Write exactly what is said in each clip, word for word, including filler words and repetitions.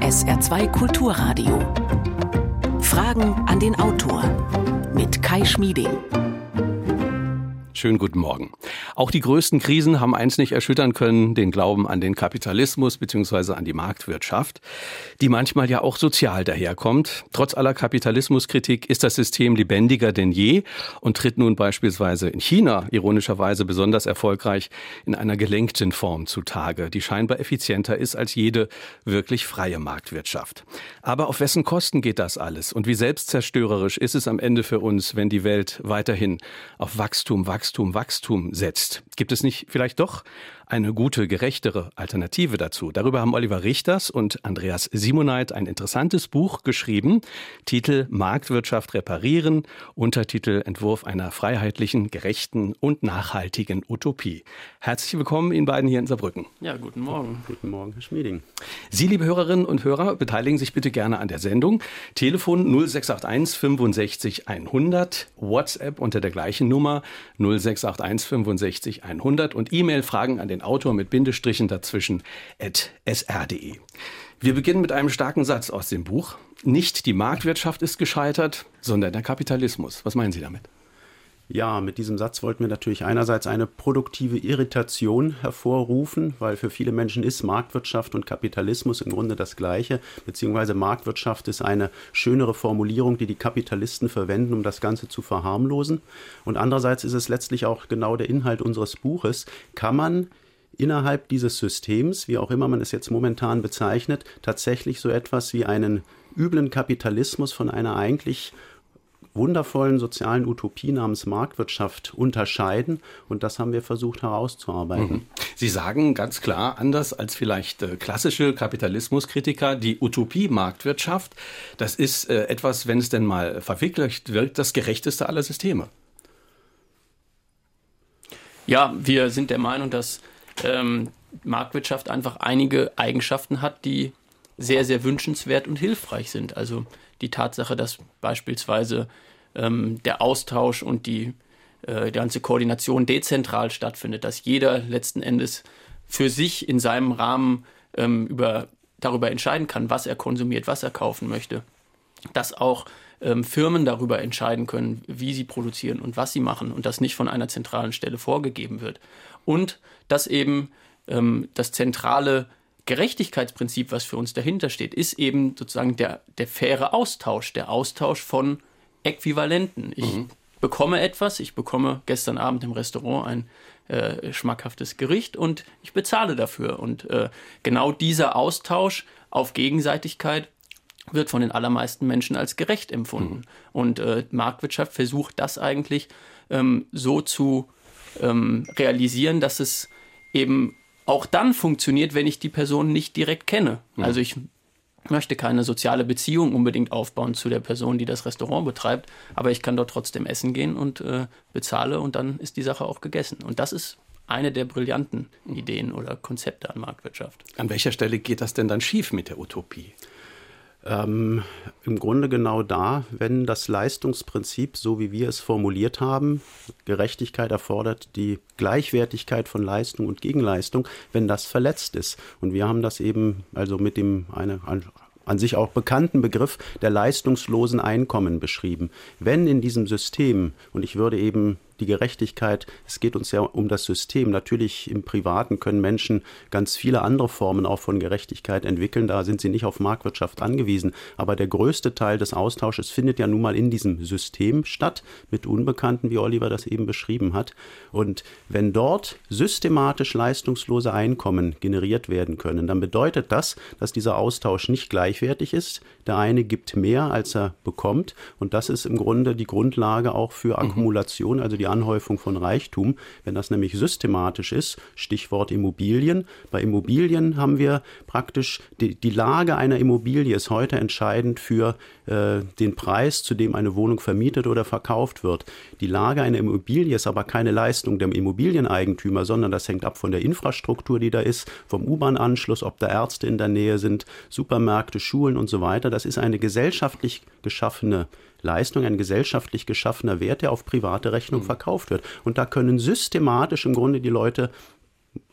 S R zwei Kulturradio. Fragen an den Autor mit Kai Schmieding. Schönen guten Morgen. Auch die größten Krisen haben eins nicht erschüttern können, den Glauben an den Kapitalismus bzw. an die Marktwirtschaft, die manchmal ja auch sozial daherkommt. Trotz aller Kapitalismuskritik ist das System lebendiger denn je und tritt nun beispielsweise in China ironischerweise besonders erfolgreich in einer gelenkten Form zutage, die scheinbar effizienter ist als jede wirklich freie Marktwirtschaft. Aber auf wessen Kosten geht das alles? Und wie selbstzerstörerisch ist es am Ende für uns, wenn die Welt weiterhin auf Wachstum, Wachstum, Wachstum, Wachstum setzt? Gibt es nicht vielleicht doch eine gute, gerechtere Alternative dazu? Darüber haben Oliver Richters und Andreas Simoneit ein interessantes Buch geschrieben. Titel Marktwirtschaft reparieren, Untertitel Entwurf einer freiheitlichen, gerechten und nachhaltigen Utopie. Herzlich willkommen Ihnen beiden hier in Saarbrücken. Ja, guten Morgen. Guten Morgen, Herr Schmieding. Sie, liebe Hörerinnen und Hörer, beteiligen sich bitte gerne an der Sendung. Telefon null sechs acht eins fünfundsechzig hundert, WhatsApp unter der gleichen Nummer null sechs acht eins fünfundsechzig hundert und E-Mail-Fragen an den Autor mit Bindestrichen dazwischen at s r punkt d e. Wir beginnen mit einem starken Satz aus dem Buch. Nicht die Marktwirtschaft ist gescheitert, sondern der Kapitalismus. Was meinen Sie damit? Ja, mit diesem Satz wollten wir natürlich einerseits eine produktive Irritation hervorrufen, weil für viele Menschen ist Marktwirtschaft und Kapitalismus im Grunde das Gleiche, beziehungsweise Marktwirtschaft ist eine schönere Formulierung, die die Kapitalisten verwenden, um das Ganze zu verharmlosen. Und andererseits ist es letztlich auch genau der Inhalt unseres Buches. Kann man innerhalb dieses Systems, wie auch immer man es jetzt momentan bezeichnet, tatsächlich so etwas wie einen üblen Kapitalismus von einer eigentlich wundervollen sozialen Utopie namens Marktwirtschaft unterscheiden, und das haben wir versucht herauszuarbeiten. Sie sagen ganz klar, anders als vielleicht äh, klassische Kapitalismuskritiker, die Utopie Marktwirtschaft, das ist äh, etwas, wenn es denn mal verwirklicht wird, das gerechteste aller Systeme. Ja, wir sind der Meinung, dass ähm, Marktwirtschaft einfach einige Eigenschaften hat, die sehr, sehr wünschenswert und hilfreich sind. Also die Tatsache, dass beispielsweise ähm, der Austausch und die, äh, die ganze Koordination dezentral stattfindet, dass jeder letzten Endes für sich in seinem Rahmen ähm, über, darüber entscheiden kann, was er konsumiert, was er kaufen möchte. Dass auch ähm, Firmen darüber entscheiden können, wie sie produzieren und was sie machen und das nicht von einer zentralen Stelle vorgegeben wird. Und dass eben ähm, das zentrale Gerechtigkeitsprinzip, was für uns dahinter steht, ist eben sozusagen der, der faire Austausch, der Austausch von Äquivalenten. Ich mhm. bekomme etwas, ich bekomme gestern Abend im Restaurant ein äh, schmackhaftes Gericht und ich bezahle dafür. Und äh, genau dieser Austausch auf Gegenseitigkeit wird von den allermeisten Menschen als gerecht empfunden. Mhm. Und äh, Marktwirtschaft versucht das eigentlich ähm, so zu ähm, realisieren, dass es eben auch dann funktioniert, wenn ich die Person nicht direkt kenne. Mhm. Also ich möchte keine soziale Beziehung unbedingt aufbauen zu der Person, die das Restaurant betreibt, aber ich kann dort trotzdem essen gehen und äh, bezahle und dann ist die Sache auch gegessen. Und das ist eine der brillanten Ideen oder Konzepte an Marktwirtschaft. An welcher Stelle geht das denn dann schief mit der Utopie? Ähm, im Grunde genau da, wenn das Leistungsprinzip, so wie wir es formuliert haben, Gerechtigkeit erfordert die Gleichwertigkeit von Leistung und Gegenleistung, wenn das verletzt ist. Und wir haben das eben also mit dem eine, an sich auch bekannten Begriff der leistungslosen Einkommen beschrieben. Wenn in diesem System, und ich würde eben die Gerechtigkeit, es geht uns ja um das System. Natürlich im Privaten können Menschen ganz viele andere Formen auch von Gerechtigkeit entwickeln. Da sind sie nicht auf Marktwirtschaft angewiesen. Aber der größte Teil des Austausches findet ja nun mal in diesem System statt, mit Unbekannten, wie Oliver das eben beschrieben hat. Und wenn dort systematisch leistungslose Einkommen generiert werden können, dann bedeutet das, dass dieser Austausch nicht gleichwertig ist. Der eine gibt mehr, als er bekommt. Und das ist im Grunde die Grundlage auch für Akkumulation, also die Anhäufung von Reichtum, wenn das nämlich systematisch ist, Stichwort Immobilien. Bei Immobilien haben wir praktisch, die, die Lage einer Immobilie ist heute entscheidend für äh, den Preis, zu dem eine Wohnung vermietet oder verkauft wird. Die Lage einer Immobilie ist aber keine Leistung der Immobilieneigentümer, sondern das hängt ab von der Infrastruktur, die da ist, vom U-Bahn-Anschluss, ob da Ärzte in der Nähe sind, Supermärkte, Schulen und so weiter. Das ist eine gesellschaftlich geschaffene Leistung, ein gesellschaftlich geschaffener Wert, der auf private Rechnung verkauft wird. Und da können systematisch im Grunde die Leute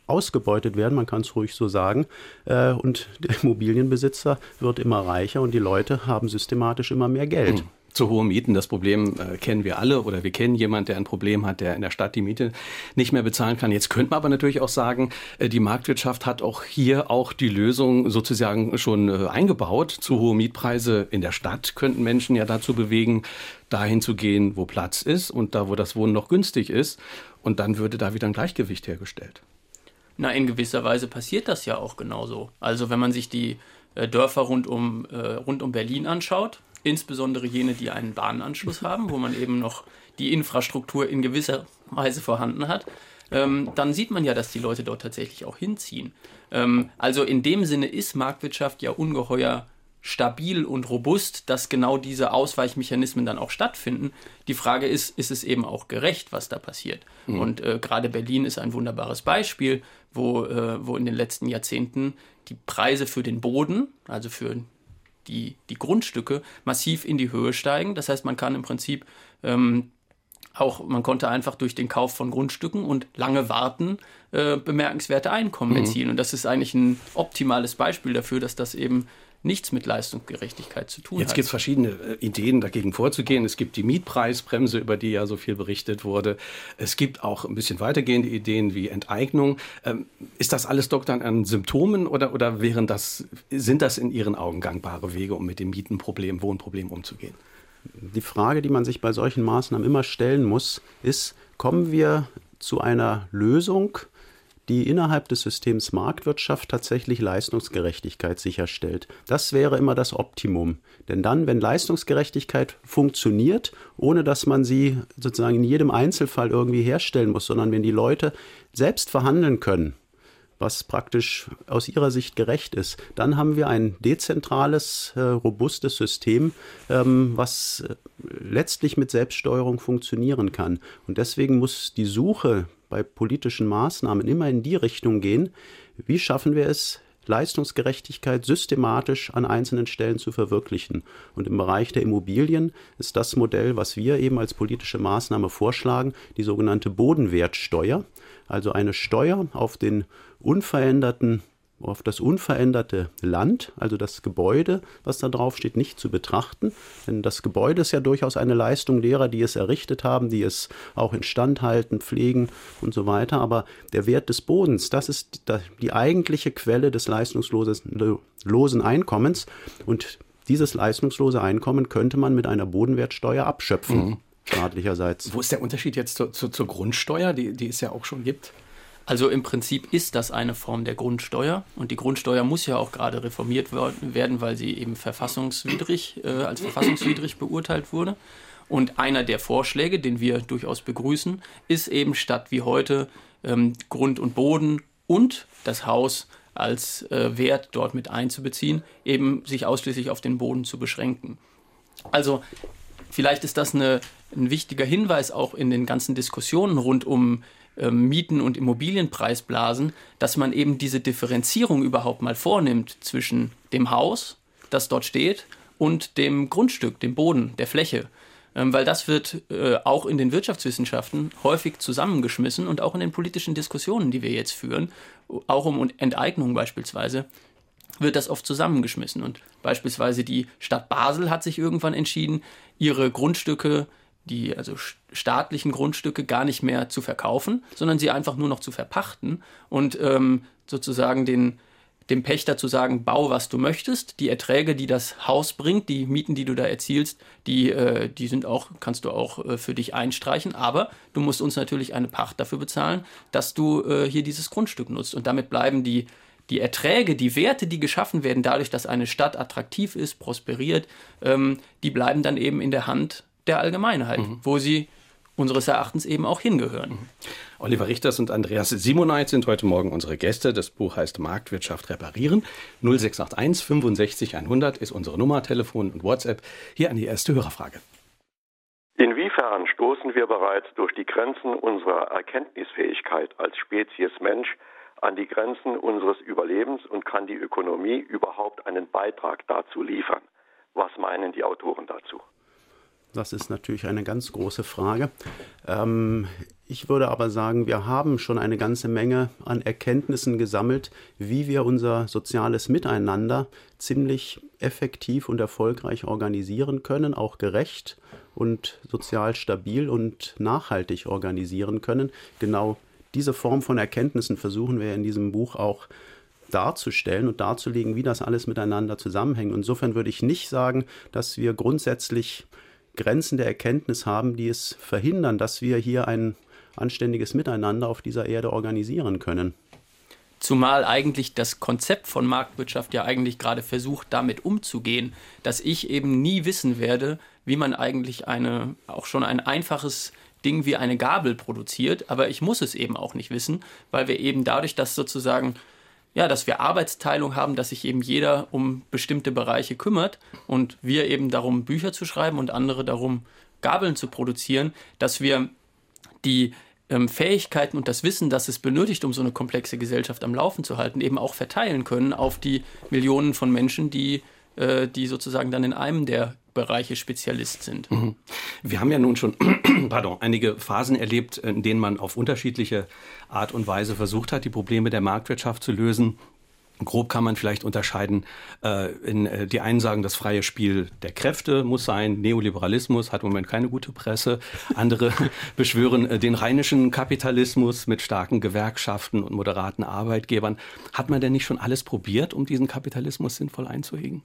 ausgebeutet werden, man kann es ruhig so sagen. Äh, und der Immobilienbesitzer wird immer reicher und die Leute haben systematisch immer mehr Geld. Hm. Zu hohe Mieten, das Problem äh, kennen wir alle oder wir kennen jemanden, der ein Problem hat, der in der Stadt die Miete nicht mehr bezahlen kann. Jetzt könnte man aber natürlich auch sagen, äh, die Marktwirtschaft hat auch hier auch die Lösung sozusagen schon äh, eingebaut. Zu hohe Mietpreise in der Stadt könnten Menschen ja dazu bewegen, dahin zu gehen, wo Platz ist und da, wo das Wohnen noch günstig ist. Und dann würde da wieder ein Gleichgewicht hergestellt. Na, in gewisser Weise passiert das ja auch genauso. Also wenn man sich die äh, Dörfer rund um, äh, rund um Berlin anschaut, insbesondere jene, die einen Bahnanschluss haben, wo man eben noch die Infrastruktur in gewisser Weise vorhanden hat, ähm, dann sieht man ja, dass die Leute dort tatsächlich auch hinziehen. Ähm, also in dem Sinne ist Marktwirtschaft ja ungeheuer stabil und robust, dass genau diese Ausweichmechanismen dann auch stattfinden. Die Frage ist, ist es eben auch gerecht, was da passiert? Mhm. Und äh, gerade Berlin ist ein wunderbares Beispiel, wo, äh, wo in den letzten Jahrzehnten die Preise für den Boden, also für Die, die Grundstücke massiv in die Höhe steigen. Das heißt, man kann im Prinzip ähm, auch, man konnte einfach durch den Kauf von Grundstücken und lange Warten äh, bemerkenswerte Einkommen mhm. erzielen. Und das ist eigentlich ein optimales Beispiel dafür, dass das eben nichts mit Leistungsgerechtigkeit zu tun Jetzt hat. Jetzt gibt es verschiedene Ideen, dagegen vorzugehen. Es gibt die Mietpreisbremse, über die ja so viel berichtet wurde. Es gibt auch ein bisschen weitergehende Ideen wie Enteignung. Ähm, ist das alles doch dann an Symptomen oder, oder wären das, sind das in Ihren Augen gangbare Wege, um mit dem Mietenproblem, Wohnproblem umzugehen? Die Frage, die man sich bei solchen Maßnahmen immer stellen muss, ist, kommen wir zu einer Lösung, die innerhalb des Systems Marktwirtschaft tatsächlich Leistungsgerechtigkeit sicherstellt. Das wäre immer das Optimum. Denn dann, wenn Leistungsgerechtigkeit funktioniert, ohne dass man sie sozusagen in jedem Einzelfall irgendwie herstellen muss, sondern wenn die Leute selbst verhandeln können, was praktisch aus ihrer Sicht gerecht ist, dann haben wir ein dezentrales, äh, robustes System, ähm, was äh, letztlich mit Selbststeuerung funktionieren kann. Und deswegen muss die Suche bei politischen Maßnahmen immer in die Richtung gehen, wie schaffen wir es, Leistungsgerechtigkeit systematisch an einzelnen Stellen zu verwirklichen. Und im Bereich der Immobilien ist das Modell, was wir eben als politische Maßnahme vorschlagen, die sogenannte Bodenwertsteuer, also eine Steuer auf den unveränderten auf das unveränderte Land, also das Gebäude, was da drauf steht, nicht zu betrachten. Denn das Gebäude ist ja durchaus eine Leistung derer, die es errichtet haben, die es auch instand halten, pflegen und so weiter. Aber der Wert des Bodens, das ist die eigentliche Quelle des leistungslosen Einkommens. Und dieses leistungslose Einkommen könnte man mit einer Bodenwertsteuer abschöpfen, mhm. staatlicherseits. Wo ist der Unterschied jetzt zur, zur, zur Grundsteuer, die, die es ja auch schon gibt? Also im Prinzip ist das eine Form der Grundsteuer und die Grundsteuer muss ja auch gerade reformiert werden, weil sie eben verfassungswidrig, äh, als verfassungswidrig beurteilt wurde. Und einer der Vorschläge, den wir durchaus begrüßen, ist eben statt wie heute ähm, Grund und Boden und das Haus als äh, Wert dort mit einzubeziehen, eben sich ausschließlich auf den Boden zu beschränken. Also vielleicht ist das eine, ein wichtiger Hinweis auch in den ganzen Diskussionen rund um Mieten- und Immobilienpreisblasen, dass man eben diese Differenzierung überhaupt mal vornimmt zwischen dem Haus, das dort steht, und dem Grundstück, dem Boden, der Fläche. Weil das wird auch in den Wirtschaftswissenschaften häufig zusammengeschmissen und auch in den politischen Diskussionen, die wir jetzt führen, auch um Enteignung beispielsweise, wird das oft zusammengeschmissen. Und beispielsweise die Stadt Basel hat sich irgendwann entschieden, ihre Grundstücke, die also staatlichen Grundstücke gar nicht mehr zu verkaufen, sondern sie einfach nur noch zu verpachten und ähm, sozusagen den, dem Pächter zu sagen, bau, was du möchtest. Die Erträge, die das Haus bringt, die Mieten, die du da erzielst, die, äh, die sind auch, kannst du auch äh, für dich einstreichen. Aber du musst uns natürlich eine Pacht dafür bezahlen, dass du äh, hier dieses Grundstück nutzt. Und damit bleiben die Die Erträge, die Werte, die geschaffen werden, dadurch, dass eine Stadt attraktiv ist, prosperiert, ähm, die bleiben dann eben in der Hand der Allgemeinheit, mhm. wo sie unseres Erachtens eben auch hingehören. Mhm. Oliver Richters und Andreas Simoneit sind heute Morgen unsere Gäste. Das Buch heißt Marktwirtschaft reparieren. null sechs acht eins fünfundsechzig hundert ist unsere Nummer, Telefon und WhatsApp. Hier an die erste Hörerfrage. Inwiefern stoßen wir bereits durch die Grenzen unserer Erkenntnisfähigkeit als Spezies Mensch an die Grenzen unseres Überlebens und kann die Ökonomie überhaupt einen Beitrag dazu liefern? Was meinen die Autoren dazu? Das ist natürlich eine ganz große Frage. Ähm, ich würde aber sagen, wir haben schon eine ganze Menge an Erkenntnissen gesammelt, wie wir unser soziales Miteinander ziemlich effektiv und erfolgreich organisieren können, auch gerecht und sozial stabil und nachhaltig organisieren können. Genau diese Form von Erkenntnissen versuchen wir in diesem Buch auch darzustellen und darzulegen, wie das alles miteinander zusammenhängt. Insofern würde ich nicht sagen, dass wir grundsätzlich Grenzen der Erkenntnis haben, die es verhindern, dass wir hier ein anständiges Miteinander auf dieser Erde organisieren können. Zumal eigentlich das Konzept von Marktwirtschaft ja eigentlich gerade versucht, damit umzugehen, dass ich eben nie wissen werde, wie man eigentlich eine, auch schon ein einfaches Ding wie eine Gabel produziert, aber ich muss es eben auch nicht wissen, weil wir eben dadurch, dass sozusagen, ja, dass wir Arbeitsteilung haben, dass sich eben jeder um bestimmte Bereiche kümmert und wir eben darum, Bücher zu schreiben und andere darum, Gabeln zu produzieren, dass wir die ähm, Fähigkeiten und das Wissen, das es benötigt, um so eine komplexe Gesellschaft am Laufen zu halten, eben auch verteilen können auf die Millionen von Menschen, die, äh, die sozusagen dann in einem der Bereiche Spezialist sind. Mhm. Wir haben ja nun schon pardon, einige Phasen erlebt, in denen man auf unterschiedliche Art und Weise versucht hat, die Probleme der Marktwirtschaft zu lösen. Grob kann man vielleicht unterscheiden, äh, in, äh, die einen sagen, das freie Spiel der Kräfte muss sein, Neoliberalismus hat im Moment keine gute Presse, andere beschwören äh, den rheinischen Kapitalismus mit starken Gewerkschaften und moderaten Arbeitgebern. Hat man denn nicht schon alles probiert, um diesen Kapitalismus sinnvoll einzuhegen?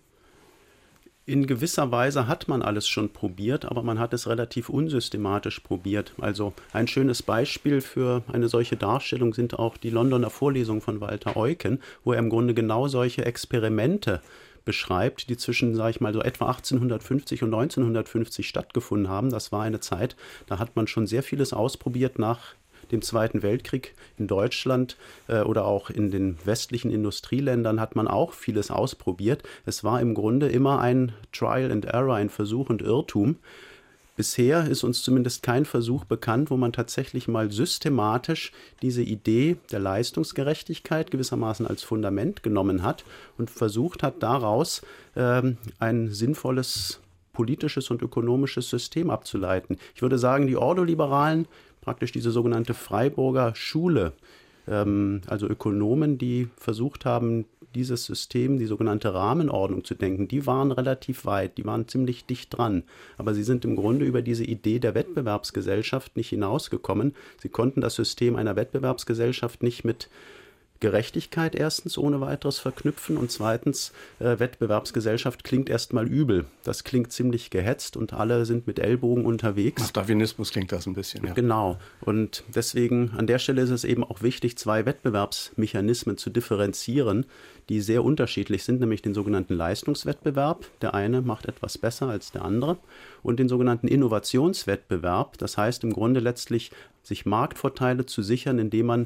In gewisser Weise hat man alles schon probiert, aber man hat es relativ unsystematisch probiert. Also ein schönes Beispiel für eine solche Darstellung sind auch die Londoner Vorlesungen von Walter Eucken, wo er im Grunde genau solche Experimente beschreibt, die zwischen, sage ich mal, so etwa achtzehnhundertfünfzig und neunzehnhundertfünfzig stattgefunden haben. Das war eine Zeit, da hat man schon sehr vieles ausprobiert nach dem Zweiten Weltkrieg in Deutschland äh, oder auch in den westlichen Industrieländern hat man auch vieles ausprobiert. Es war im Grunde immer ein Trial and Error, ein Versuch und Irrtum. Bisher ist uns zumindest kein Versuch bekannt, wo man tatsächlich mal systematisch diese Idee der Leistungsgerechtigkeit gewissermaßen als Fundament genommen hat und versucht hat, daraus ähm, ein sinnvolles politisches und ökonomisches System abzuleiten. Ich würde sagen, die Ordoliberalen, praktisch diese sogenannte Freiburger Schule, ähm, also Ökonomen, die versucht haben, dieses System, die sogenannte Rahmenordnung zu denken, die waren relativ weit, die waren ziemlich dicht dran. Aber sie sind im Grunde über diese Idee der Wettbewerbsgesellschaft nicht hinausgekommen. Sie konnten das System einer Wettbewerbsgesellschaft nicht mit Gerechtigkeit erstens ohne weiteres verknüpfen und zweitens, äh, Wettbewerbsgesellschaft klingt erstmal übel. Das klingt ziemlich gehetzt und alle sind mit Ellbogen unterwegs. Nach Darwinismus klingt das ein bisschen, ja. Genau. Und deswegen an der Stelle ist es eben auch wichtig, zwei Wettbewerbsmechanismen zu differenzieren, die sehr unterschiedlich sind, nämlich den sogenannten Leistungswettbewerb. Der eine macht etwas besser als der andere. Und den sogenannten Innovationswettbewerb. Das heißt im Grunde letztlich, sich Marktvorteile zu sichern, indem man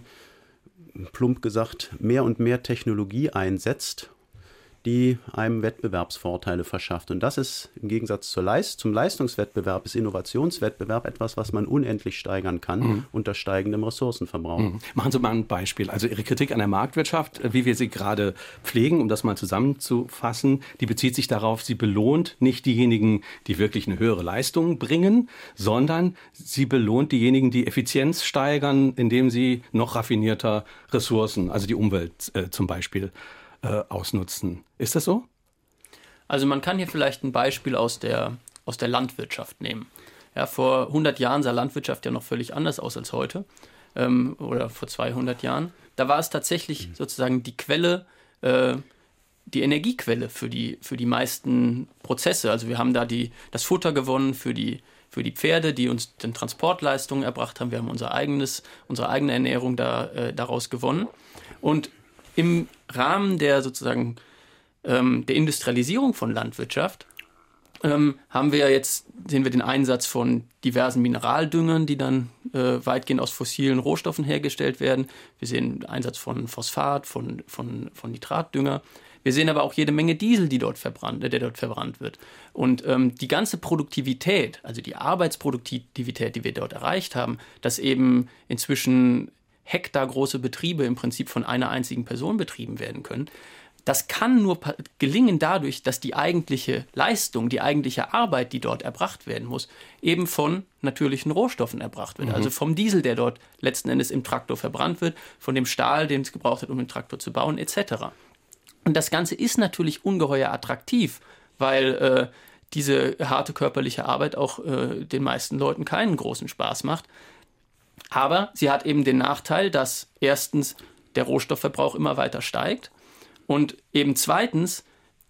plump gesagt, mehr und mehr Technologie einsetzt, die einem Wettbewerbsvorteile verschafft. Und das ist im Gegensatz zur Leist- zum Leistungswettbewerb, ist Innovationswettbewerb etwas, was man unendlich steigern kann, mhm. unter steigendem Ressourcenverbrauch. Mhm. Machen Sie mal ein Beispiel. Also Ihre Kritik an der Marktwirtschaft, wie wir sie gerade pflegen, um das mal zusammenzufassen, die bezieht sich darauf, sie belohnt nicht diejenigen, die wirklich eine höhere Leistung bringen, sondern sie belohnt diejenigen, die Effizienz steigern, indem sie noch raffinierter Ressourcen, also die Umwelt äh, zum Beispiel, Äh, ausnutzen. Ist das so? Also man kann hier vielleicht ein Beispiel aus der, aus der Landwirtschaft nehmen. Ja, vor hundert Jahren sah Landwirtschaft ja noch völlig anders aus als heute ähm, oder vor zweihundert Jahren. Da war es tatsächlich sozusagen die Quelle, äh, die Energiequelle für die, für die meisten Prozesse. Also wir haben da die, das Futter gewonnen für die, für die Pferde, die uns dann Transportleistungen erbracht haben. Wir haben unser eigenes, unsere eigene Ernährung da, äh, daraus gewonnen. Und im Rahmen der sozusagen ähm, der Industrialisierung von Landwirtschaft ähm, haben wir jetzt, sehen wir den Einsatz von diversen Mineraldüngern, die dann äh, weitgehend aus fossilen Rohstoffen hergestellt werden. Wir sehen den Einsatz von Phosphat, von, von, von Nitratdünger. Wir sehen aber auch jede Menge Diesel, die dort verbrannt, der dort verbrannt wird. Und ähm, die ganze Produktivität, also die Arbeitsproduktivität, die wir dort erreicht haben, dass eben inzwischen hektargroße Betriebe im Prinzip von einer einzigen Person betrieben werden können, Das kann nur gelingen dadurch, dass die eigentliche Leistung, die eigentliche Arbeit, die dort erbracht werden muss, eben von natürlichen Rohstoffen erbracht wird. Mhm. Also vom Diesel, der dort letzten Endes im Traktor verbrannt wird, von dem Stahl, den es gebraucht hat, um den Traktor zu bauen, et cetera. Und das Ganze ist natürlich ungeheuer attraktiv, weil äh, diese harte körperliche Arbeit auch äh, den meisten Leuten keinen großen Spaß macht. Aber sie hat eben den Nachteil, dass erstens der Rohstoffverbrauch immer weiter steigt und eben zweitens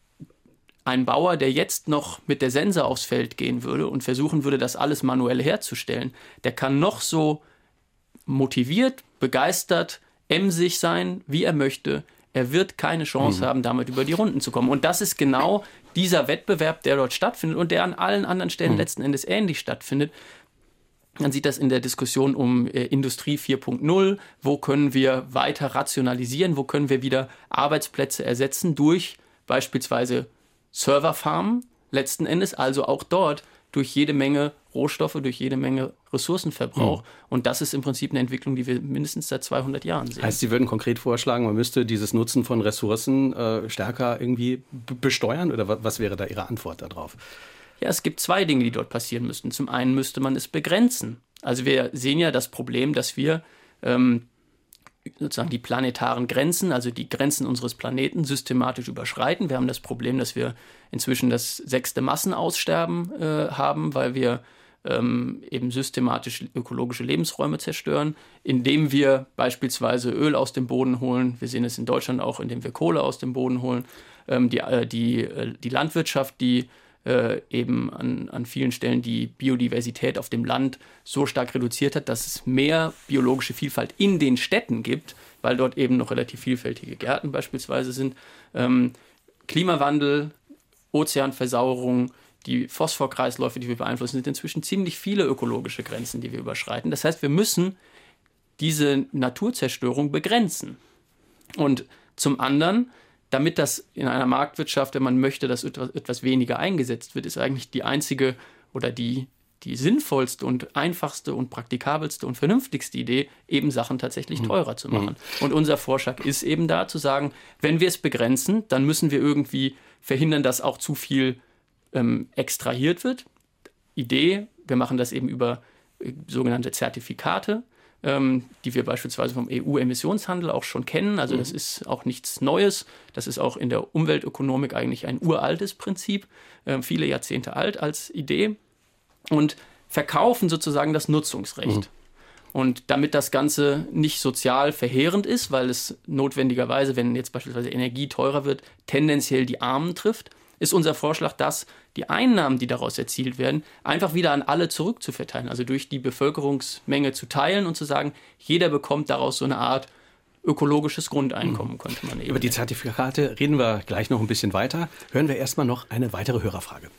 ein Bauer, der jetzt noch mit der Sense aufs Feld gehen würde und versuchen würde, das alles manuell herzustellen, der kann noch so motiviert, begeistert, emsig sein, wie er möchte. Er wird keine Chance mhm. haben, damit über die Runden zu kommen. Und das ist genau dieser Wettbewerb, der dort stattfindet und der an allen anderen Stellen mhm. letzten Endes ähnlich stattfindet. Man sieht das in der Diskussion um äh, Industrie vier Punkt null. Wo können wir weiter rationalisieren? Wo können wir wieder Arbeitsplätze ersetzen durch beispielsweise Serverfarmen letzten Endes? Also auch dort durch jede Menge Rohstoffe, durch jede Menge Ressourcenverbrauch. Mhm. Und das ist im Prinzip eine Entwicklung, die wir mindestens seit zweihundert Jahren sehen. Heißt, Sie würden konkret vorschlagen, man müsste dieses Nutzen von Ressourcen äh, stärker irgendwie b- besteuern? Oder was, was wäre da Ihre Antwort darauf? Ja, es gibt zwei Dinge, die dort passieren müssten. Zum einen müsste man es begrenzen. Also wir sehen ja das Problem, dass wir ähm, sozusagen die planetaren Grenzen, also die Grenzen unseres Planeten systematisch überschreiten. Wir haben das Problem, dass wir inzwischen das sechste Massenaussterben äh, haben, weil wir ähm, eben systematisch ökologische Lebensräume zerstören, indem wir beispielsweise Öl aus dem Boden holen. Wir sehen es in Deutschland auch, indem wir Kohle aus dem Boden holen. Ähm, die, äh, die, äh, die Landwirtschaft, die äh, eben an, an vielen Stellen die Biodiversität auf dem Land so stark reduziert hat, dass es mehr biologische Vielfalt in den Städten gibt, weil dort eben noch relativ vielfältige Gärten beispielsweise sind. Ähm, Klimawandel, Ozeanversauerung, die Phosphorkreisläufe, die wir beeinflussen, sind inzwischen ziemlich viele ökologische Grenzen, die wir überschreiten. Das heißt, wir müssen diese Naturzerstörung begrenzen. Und zum anderen, damit das in einer Marktwirtschaft, wenn man möchte, dass etwas, etwas weniger eingesetzt wird, ist eigentlich die einzige oder die, die sinnvollste und einfachste und praktikabelste und vernünftigste Idee, eben Sachen tatsächlich teurer zu machen. Mhm. Und unser Vorschlag ist eben da, zu sagen, wenn wir es begrenzen, dann müssen wir irgendwie verhindern, dass auch zu viel ähm, extrahiert wird. Idee, wir machen das eben über äh, sogenannte Zertifikate, ähm, die wir beispielsweise vom E U-Emissionshandel auch schon kennen. Also das ist auch nichts Neues. Das ist auch in der Umweltökonomik eigentlich ein uraltes Prinzip, äh, viele Jahrzehnte alt als Idee. Und verkaufen sozusagen das Nutzungsrecht. Mhm. Und damit das Ganze nicht sozial verheerend ist, weil es notwendigerweise, wenn jetzt beispielsweise Energie teurer wird, tendenziell die Armen trifft, ist unser Vorschlag, dass die Einnahmen, die daraus erzielt werden, einfach wieder an alle zurückzuverteilen. Also durch die Bevölkerungsmenge zu teilen und zu sagen, jeder bekommt daraus so eine Art ökologisches Grundeinkommen, könnte man eben. Über die Zertifikate reden wir gleich noch ein bisschen weiter. Hören wir erstmal noch eine weitere Hörerfrage.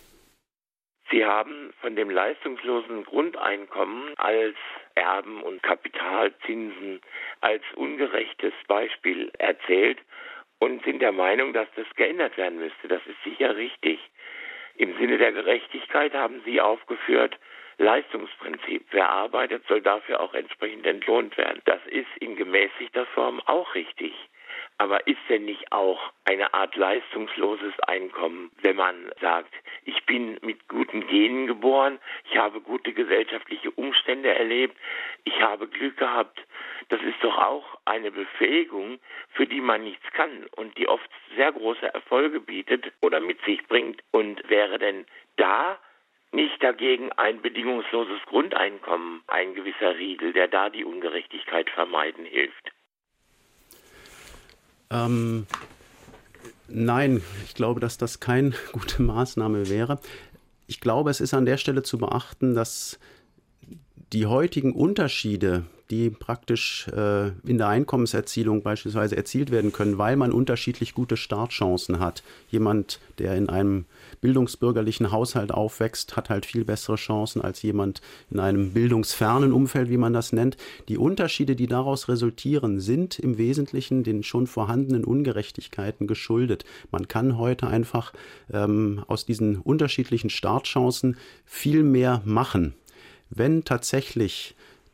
Sie haben von dem leistungslosen Grundeinkommen als Erben und Kapitalzinsen als ungerechtes Beispiel erzählt und sind der Meinung, dass das geändert werden müsste. Das ist sicher richtig. Im Sinne der Gerechtigkeit haben Sie aufgeführt, Leistungsprinzip. Wer arbeitet, soll dafür auch entsprechend entlohnt werden. Das ist in gemäßigter Form auch richtig. Aber ist denn nicht auch eine Art leistungsloses Einkommen, wenn man sagt, ich bin mit guten Genen geboren, ich habe gute gesellschaftliche Umstände erlebt, ich habe Glück gehabt. Das ist doch auch eine Befähigung, für die man nichts kann und die oft sehr große Erfolge bietet oder mit sich bringt. Und wäre denn da nicht dagegen ein bedingungsloses Grundeinkommen ein gewisser Riegel, der da die Ungerechtigkeit vermeiden hilft? Ähm, nein, ich glaube, dass das keine gute Maßnahme wäre. Ich glaube, es ist an der Stelle zu beachten, dass die heutigen Unterschiede, die praktisch äh, in der Einkommenserzielung beispielsweise erzielt werden können, weil man unterschiedlich gute Startchancen hat. Jemand, der in einem bildungsbürgerlichen Haushalt aufwächst, hat halt viel bessere Chancen als jemand in einem bildungsfernen Umfeld, wie man das nennt. Die Unterschiede, die daraus resultieren, sind im Wesentlichen den schon vorhandenen Ungerechtigkeiten geschuldet. Man kann heute einfach ähm, aus diesen unterschiedlichen Startchancen viel mehr machen. Wenn tatsächlich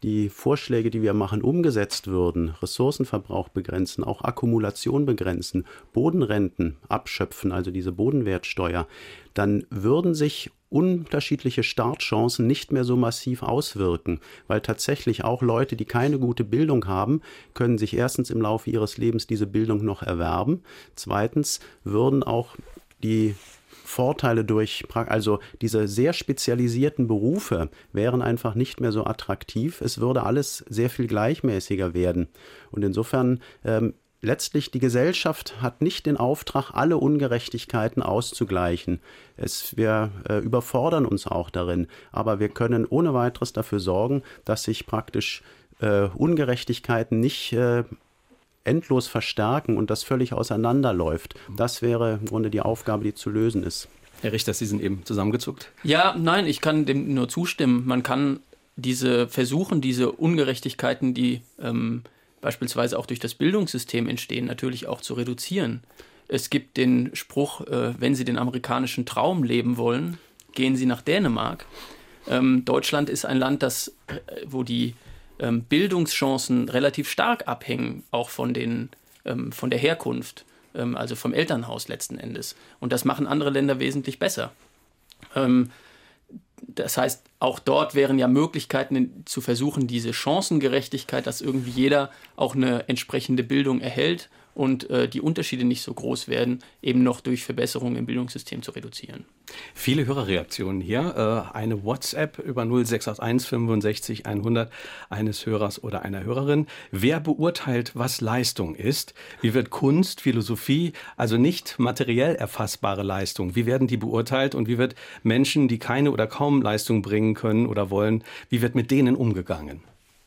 die Vorschläge, die wir machen, umgesetzt würden, Ressourcenverbrauch begrenzen, auch Akkumulation begrenzen, Bodenrenten abschöpfen, also diese Bodenwertsteuer, dann würden sich unterschiedliche Startchancen nicht mehr so massiv auswirken, weil tatsächlich auch Leute, die keine gute Bildung haben, können sich erstens im Laufe ihres Lebens diese Bildung noch erwerben. Zweitens würden auch die Vorteile durch, also diese sehr spezialisierten Berufe wären einfach nicht mehr so attraktiv. Es würde alles sehr viel gleichmäßiger werden. Und insofern ähm, letztlich die Gesellschaft hat nicht den Auftrag, alle Ungerechtigkeiten auszugleichen. Es, wir äh, überfordern uns auch darin, aber wir können ohne weiteres dafür sorgen, dass sich praktisch äh, Ungerechtigkeiten nicht äh, endlos verstärken und das völlig auseinanderläuft. Das wäre im Grunde die Aufgabe, die zu lösen ist. Herr Richter, Sie sind eben zusammengezuckt. Ja, nein, ich kann dem nur zustimmen. Man kann diese versuchen, diese Ungerechtigkeiten, die ähm, beispielsweise auch durch das Bildungssystem entstehen, natürlich auch zu reduzieren. Es gibt den Spruch, äh, wenn Sie den amerikanischen Traum leben wollen, gehen Sie nach Dänemark. Ähm, Deutschland ist ein Land, das, äh, wo die ähm, Bildungschancen relativ stark abhängen, auch von, den, ähm, von der Herkunft, ähm, also vom Elternhaus letzten Endes. Und das machen andere Länder wesentlich besser. Ähm, Das heißt, auch dort wären ja Möglichkeiten zu versuchen, diese Chancengerechtigkeit, dass irgendwie jeder auch eine entsprechende Bildung erhält und äh, die Unterschiede nicht so groß werden, eben noch durch Verbesserungen im Bildungssystem zu reduzieren. Viele Hörerreaktionen hier. Äh, eine WhatsApp über null sechs acht eins fünfundsechzig hundert eines Hörers oder einer Hörerin. Wer beurteilt, was Leistung ist? Wie wird Kunst, Philosophie, also nicht materiell erfassbare Leistung, wie werden die beurteilt und wie wird Menschen, die keine oder kaum Leistung bringen können oder wollen, wie wird mit denen umgegangen?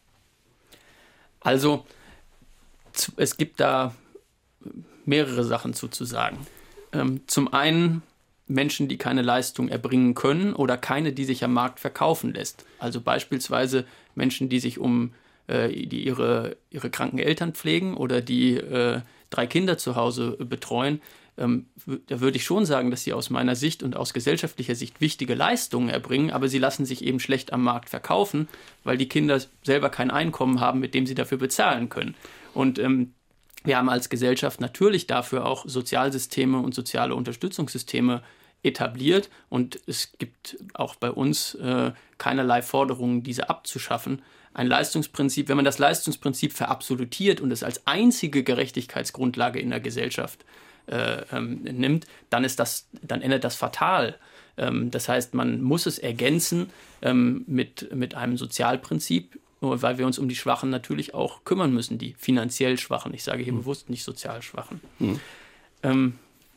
Also, es gibt da mehrere Sachen zu, zu sagen. Ähm, zum einen Menschen, die keine Leistung erbringen können oder keine, die sich am Markt verkaufen lässt. Also beispielsweise Menschen, die sich um äh, die ihre, ihre kranken Eltern pflegen oder die äh, drei Kinder zu Hause betreuen. Ähm, w- da würde ich schon sagen, dass sie aus meiner Sicht und aus gesellschaftlicher Sicht wichtige Leistungen erbringen, aber sie lassen sich eben schlecht am Markt verkaufen, weil die Kinder selber kein Einkommen haben, mit dem sie dafür bezahlen können. Und ähm, wir haben als Gesellschaft natürlich dafür auch Sozialsysteme und soziale Unterstützungssysteme etabliert und es gibt auch bei uns äh, keinerlei Forderungen, diese abzuschaffen. Ein Leistungsprinzip, wenn man das Leistungsprinzip verabsolutiert und es als einzige Gerechtigkeitsgrundlage in der Gesellschaft äh, ähm, nimmt, dann ist das, dann endet das fatal. Ähm, das heißt, man muss es ergänzen ähm, mit, mit einem Sozialprinzip, weil wir uns um die Schwachen natürlich auch kümmern müssen, die finanziell Schwachen. Ich sage hier mhm. bewusst nicht sozial Schwachen. Mhm. Ähm,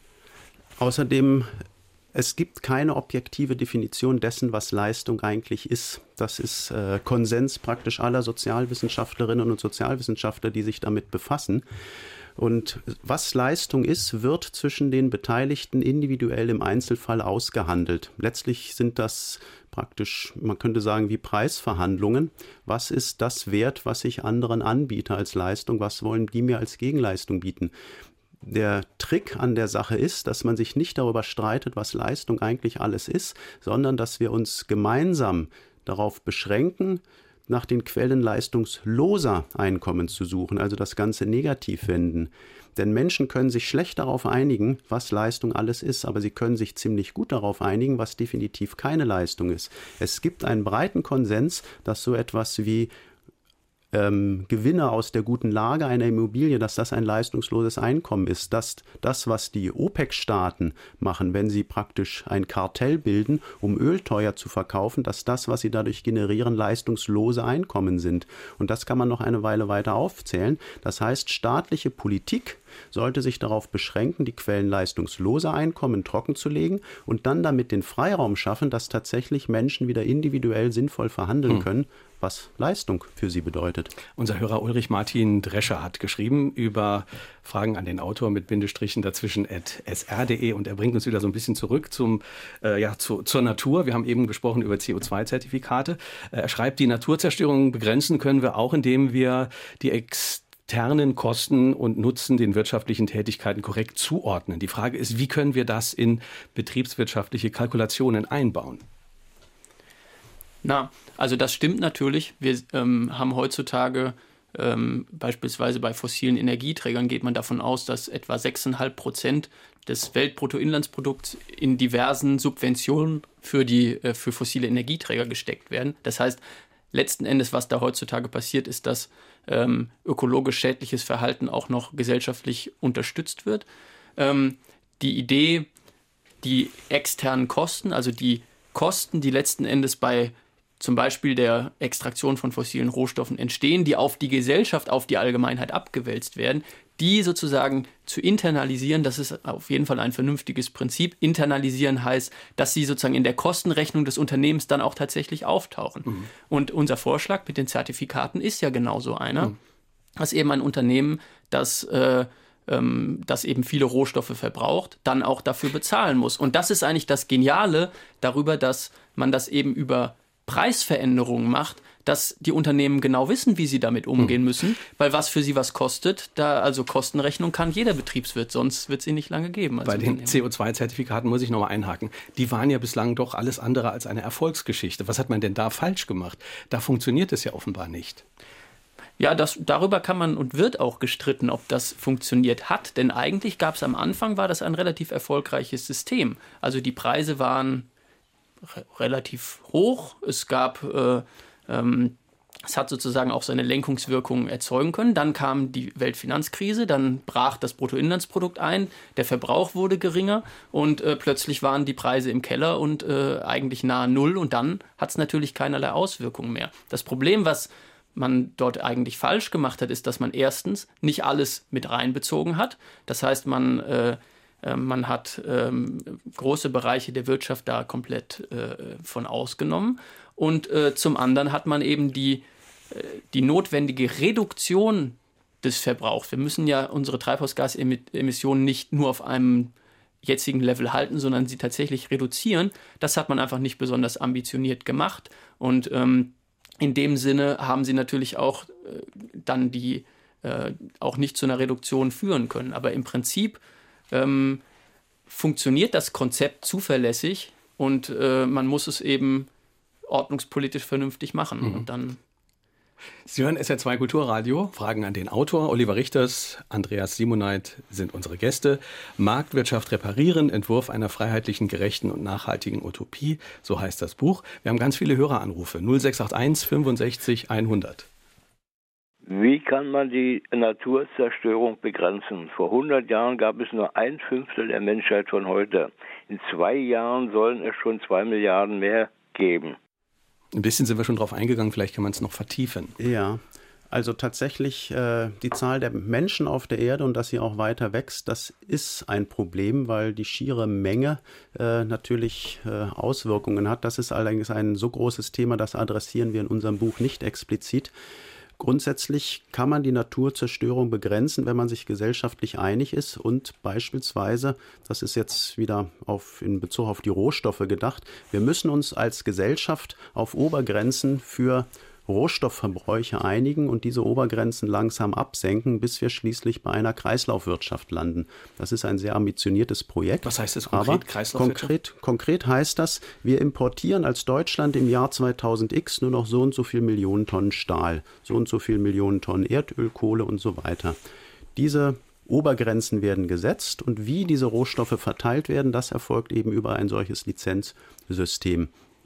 Außerdem, es gibt keine objektive Definition dessen, was Leistung eigentlich ist. Das ist äh, Konsens praktisch aller Sozialwissenschaftlerinnen und Sozialwissenschaftler, die sich damit befassen. Und was Leistung ist, wird zwischen den Beteiligten individuell im Einzelfall ausgehandelt. Letztlich sind das praktisch, man könnte sagen, wie Preisverhandlungen. Was ist das wert, was ich anderen anbiete als Leistung? Was wollen die mir als Gegenleistung bieten? Der Trick an der Sache ist, dass man sich nicht darüber streitet, was Leistung eigentlich alles ist, sondern dass wir uns gemeinsam darauf beschränken, nach den Quellen leistungsloser Einkommen zu suchen, also das Ganze negativ wenden. Denn Menschen können sich schlecht darauf einigen, was Leistung alles ist, aber sie können sich ziemlich gut darauf einigen, was definitiv keine Leistung ist. Es gibt einen breiten Konsens, dass so etwas wie Ähm, Gewinne aus der guten Lage einer Immobilie, dass das ein leistungsloses Einkommen ist, dass das, was die OPEC-Staaten machen, wenn sie praktisch ein Kartell bilden, um Öl teuer zu verkaufen, dass das, was sie dadurch generieren, leistungslose Einkommen sind. Und das kann man noch eine Weile weiter aufzählen. Das heißt, staatliche Politik sollte sich darauf beschränken, die Quellen leistungsloser Einkommen trockenzulegen und dann damit den Freiraum schaffen, dass tatsächlich Menschen wieder individuell sinnvoll verhandeln hm. können, was Leistung für sie bedeutet. Unser Hörer Ulrich Martin Drescher hat geschrieben über Fragen an den Autor mit Bindestrichen dazwischen at s r punkt d e und er bringt uns wieder so ein bisschen zurück zum, äh, ja, zu, zur Natur. Wir haben eben gesprochen über C O zwei Zertifikate. Äh, er schreibt, die Naturzerstörung begrenzen können wir auch, indem wir die Ex externen Kosten und Nutzen den wirtschaftlichen Tätigkeiten korrekt zuordnen. Die Frage ist, wie können wir das in betriebswirtschaftliche Kalkulationen einbauen? Na, also das stimmt natürlich. Wir ähm, haben heutzutage ähm, beispielsweise bei fossilen Energieträgern geht man davon aus, dass etwa sechs Komma fünf Prozent des Weltbruttoinlandsprodukts in diversen Subventionen für die äh, für fossile Energieträger gesteckt werden. Das heißt, letzten Endes, was da heutzutage passiert, ist, dass ähm, ökologisch schädliches Verhalten auch noch gesellschaftlich unterstützt wird. Ähm, die Idee, die externen Kosten, also die Kosten, die letzten Endes bei zum Beispiel der Extraktion von fossilen Rohstoffen entstehen, die auf die Gesellschaft, auf die Allgemeinheit abgewälzt werden, die sozusagen zu internalisieren, das ist auf jeden Fall ein vernünftiges Prinzip. Internalisieren heißt, dass sie sozusagen in der Kostenrechnung des Unternehmens dann auch tatsächlich auftauchen. Mhm. Und unser Vorschlag mit den Zertifikaten ist ja genauso einer, mhm. dass eben ein Unternehmen, das äh, das eben viele Rohstoffe verbraucht, dann auch dafür bezahlen muss. Und das ist eigentlich das Geniale darüber, dass man das eben über Preisveränderungen macht, dass die Unternehmen genau wissen, wie sie damit umgehen müssen, weil was für sie was kostet, da also Kostenrechnung kann jeder Betriebswirt, sonst wird es ihn nicht lange geben. Bei den C O zwei Zertifikaten muss ich nochmal einhaken. Die waren ja bislang doch alles andere als eine Erfolgsgeschichte. Was hat man denn da falsch gemacht? Da funktioniert es ja offenbar nicht. Ja, das, darüber kann man und wird auch gestritten, ob das funktioniert hat. Denn eigentlich gab es am Anfang, war das ein relativ erfolgreiches System. Also die Preise waren re- relativ hoch. Es gab, äh, ähm, es hat sozusagen auch seine Lenkungswirkung erzeugen können. Dann kam die Weltfinanzkrise, dann brach das Bruttoinlandsprodukt ein, der Verbrauch wurde geringer und äh, plötzlich waren die Preise im Keller und äh, eigentlich nahe Null. Und dann hat es natürlich keinerlei Auswirkungen mehr. Das Problem, was man dort eigentlich falsch gemacht hat, ist, dass man erstens nicht alles mit reinbezogen hat. Das heißt, man, äh, äh, man hat ähm, große Bereiche der Wirtschaft da komplett äh, von ausgenommen. Und äh, zum anderen hat man eben die, äh, die notwendige Reduktion des Verbrauchs. Wir müssen ja unsere Treibhausgasemissionen nicht nur auf einem jetzigen Level halten, sondern sie tatsächlich reduzieren. Das hat man einfach nicht besonders ambitioniert gemacht. Und ähm, in dem Sinne haben sie natürlich auch äh, dann die äh, auch nicht zu einer Reduktion führen können. Aber im Prinzip ähm, funktioniert das Konzept zuverlässig und äh, man muss es eben ordnungspolitisch vernünftig machen. Mhm. Und dann Sie hören S R zwei Kulturradio. Fragen an den Autor. Oliver Richters, Andreas Simoneit sind unsere Gäste. Marktwirtschaft reparieren, Entwurf einer freiheitlichen, gerechten und nachhaltigen Utopie. So heißt das Buch. Wir haben ganz viele Höreranrufe. null sechs acht eins fünfundsechzig hundert. Wie kann man die Naturzerstörung begrenzen? Vor hundert Jahren gab es nur ein Fünftel der Menschheit von heute. In zwei Jahren sollen es schon zwei Milliarden mehr geben. Ein bisschen sind wir schon drauf eingegangen, vielleicht kann man es noch vertiefen. Ja, also tatsächlich äh, die Zahl der Menschen auf der Erde und dass sie auch weiter wächst, das ist ein Problem, weil die schiere Menge äh, natürlich äh, Auswirkungen hat. Das ist allerdings ein so großes Thema, das adressieren wir in unserem Buch nicht explizit. Grundsätzlich kann man die Naturzerstörung begrenzen, wenn man sich gesellschaftlich einig ist und beispielsweise, das ist jetzt wieder auf, in Bezug auf die Rohstoffe gedacht, wir müssen uns als Gesellschaft auf Obergrenzen für Rohstoffverbräuche einigen und diese Obergrenzen langsam absenken, bis wir schließlich bei einer Kreislaufwirtschaft landen. Das ist ein sehr ambitioniertes Projekt. Was heißt das konkret, aber Kreislaufwirtschaft? Konkret, konkret heißt das, wir importieren als Deutschland im Jahr zweitausend X nur noch so und so viel Millionen Tonnen Stahl, so und so viel Millionen Tonnen Erdöl, Kohle und so weiter. Diese Obergrenzen werden gesetzt und wie diese Rohstoffe verteilt werden, das erfolgt eben über ein solches Lizenzsystem.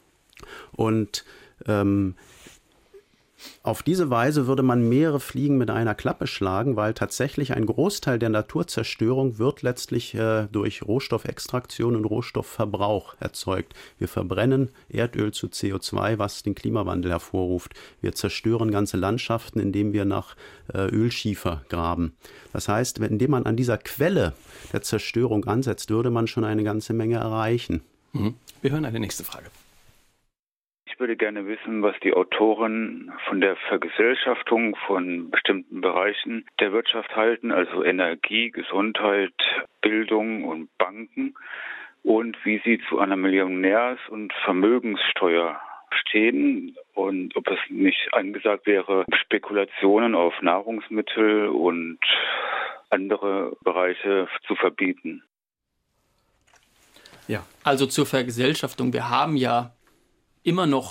Und ähm, auf diese Weise würde man mehrere Fliegen mit einer Klappe schlagen, weil tatsächlich ein Großteil der Naturzerstörung wird letztlich äh, durch Rohstoffextraktion und Rohstoffverbrauch erzeugt. Wir verbrennen Erdöl zu C O zwei, was den Klimawandel hervorruft. Wir zerstören ganze Landschaften, indem wir nach äh, Ölschiefer graben. Das heißt, wenn, indem man an dieser Quelle der Zerstörung ansetzt, würde man schon eine ganze Menge erreichen. Mhm. Wir hören eine nächste Frage. Ich würde gerne wissen, was die Autoren von der Vergesellschaftung von bestimmten Bereichen der Wirtschaft halten, also Energie, Gesundheit, Bildung und Banken, und wie sie zu einer Millionärs- und Vermögenssteuer stehen und ob es nicht angesagt wäre, Spekulationen auf Nahrungsmittel und andere Bereiche zu verbieten. Ja, also zur Vergesellschaftung. Wir haben ja immer noch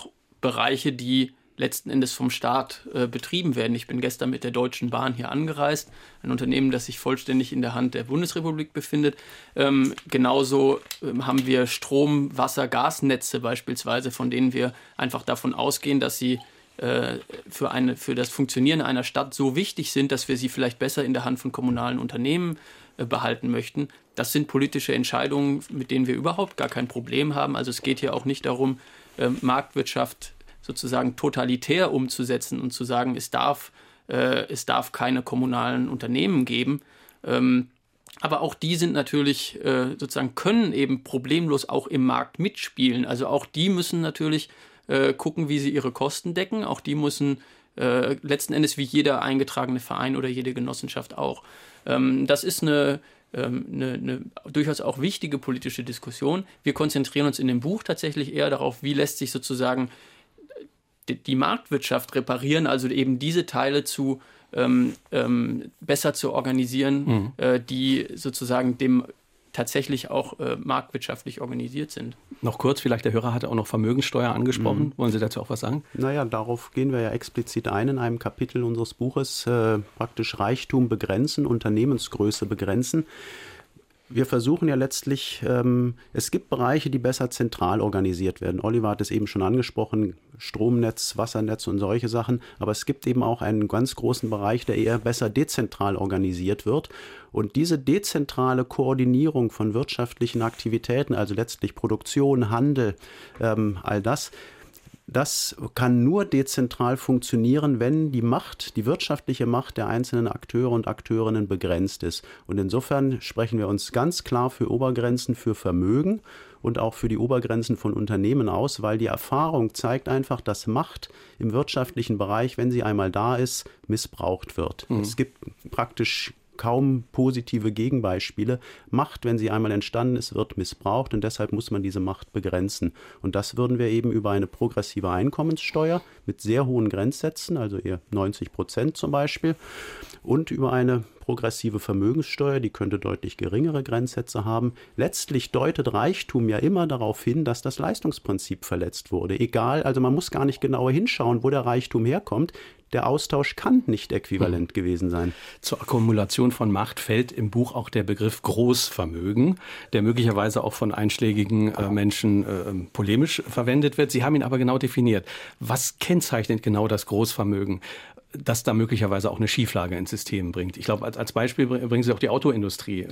Bereiche, die letzten Endes vom Staat äh, betrieben werden. Ich bin gestern mit der Deutschen Bahn hier angereist, ein Unternehmen, das sich vollständig in der Hand der Bundesrepublik befindet. Ähm, genauso ähm, haben wir Strom-, Wasser-, Gasnetze beispielsweise, von denen wir einfach davon ausgehen, dass sie äh, für, eine, für das Funktionieren einer Stadt so wichtig sind, dass wir sie vielleicht besser in der Hand von kommunalen Unternehmen äh, behalten möchten. Das sind politische Entscheidungen, mit denen wir überhaupt gar kein Problem haben. Also es geht hier auch nicht darum, äh, Marktwirtschaft sozusagen totalitär umzusetzen und zu sagen, es darf, äh, es darf keine kommunalen Unternehmen geben. Ähm, aber auch die sind natürlich äh, sozusagen, können eben problemlos auch im Markt mitspielen. Also auch die müssen natürlich äh, gucken, wie sie ihre Kosten decken. Auch die müssen äh, letzten Endes wie jeder eingetragene Verein oder jede Genossenschaft auch. Ähm, das ist eine Eine, eine durchaus auch wichtige politische Diskussion. Wir konzentrieren uns in dem Buch tatsächlich eher darauf, wie lässt sich sozusagen die, die Marktwirtschaft reparieren, also eben diese Teile zu ähm, ähm, besser zu organisieren, mhm. äh, die sozusagen dem tatsächlich auch äh, marktwirtschaftlich organisiert sind. Noch kurz, vielleicht der Hörer hatte auch noch Vermögenssteuer angesprochen. Mhm. Wollen Sie dazu auch was sagen? Naja, darauf gehen wir ja explizit ein in einem Kapitel unseres Buches, äh, praktisch Reichtum begrenzen, Unternehmensgröße begrenzen. Wir versuchen ja letztlich, ähm, es gibt Bereiche, die besser zentral organisiert werden. Oliver hat es eben schon angesprochen, Stromnetz, Wassernetz und solche Sachen. Aber es gibt eben auch einen ganz großen Bereich, der eher besser dezentral organisiert wird. Und diese dezentrale Koordinierung von wirtschaftlichen Aktivitäten, also letztlich Produktion, Handel, ähm, all das, das kann nur dezentral funktionieren, wenn die Macht, die wirtschaftliche Macht der einzelnen Akteure und Akteurinnen begrenzt ist. Und insofern sprechen wir uns ganz klar für Obergrenzen für Vermögen und auch für die Obergrenzen von Unternehmen aus, weil die Erfahrung zeigt einfach, dass Macht im wirtschaftlichen Bereich, wenn sie einmal da ist, missbraucht wird. Mhm. Es gibt praktisch kaum positive Gegenbeispiele. Macht, wenn sie einmal entstanden ist, wird missbraucht und deshalb muss man diese Macht begrenzen. Und das würden wir eben über eine progressive Einkommenssteuer mit sehr hohen Grenzsätzen, also eher neunzig Prozent zum Beispiel, und über eine progressive Vermögenssteuer, die könnte deutlich geringere Grenzsätze haben. Letztlich deutet Reichtum ja immer darauf hin, dass das Leistungsprinzip verletzt wurde. Egal, also man muss gar nicht genauer hinschauen, wo der Reichtum herkommt. Der Austausch kann nicht äquivalent mhm. gewesen sein. Zur Akkumulation von Macht fällt im Buch auch der Begriff Großvermögen, der möglicherweise auch von einschlägigen äh, Menschen äh, polemisch verwendet wird. Sie haben ihn aber genau definiert. Was kennzeichnet genau das Großvermögen, das da möglicherweise auch eine Schieflage ins System bringt? Ich glaube, als, als Beispiel bringen Sie auch die Autoindustrie.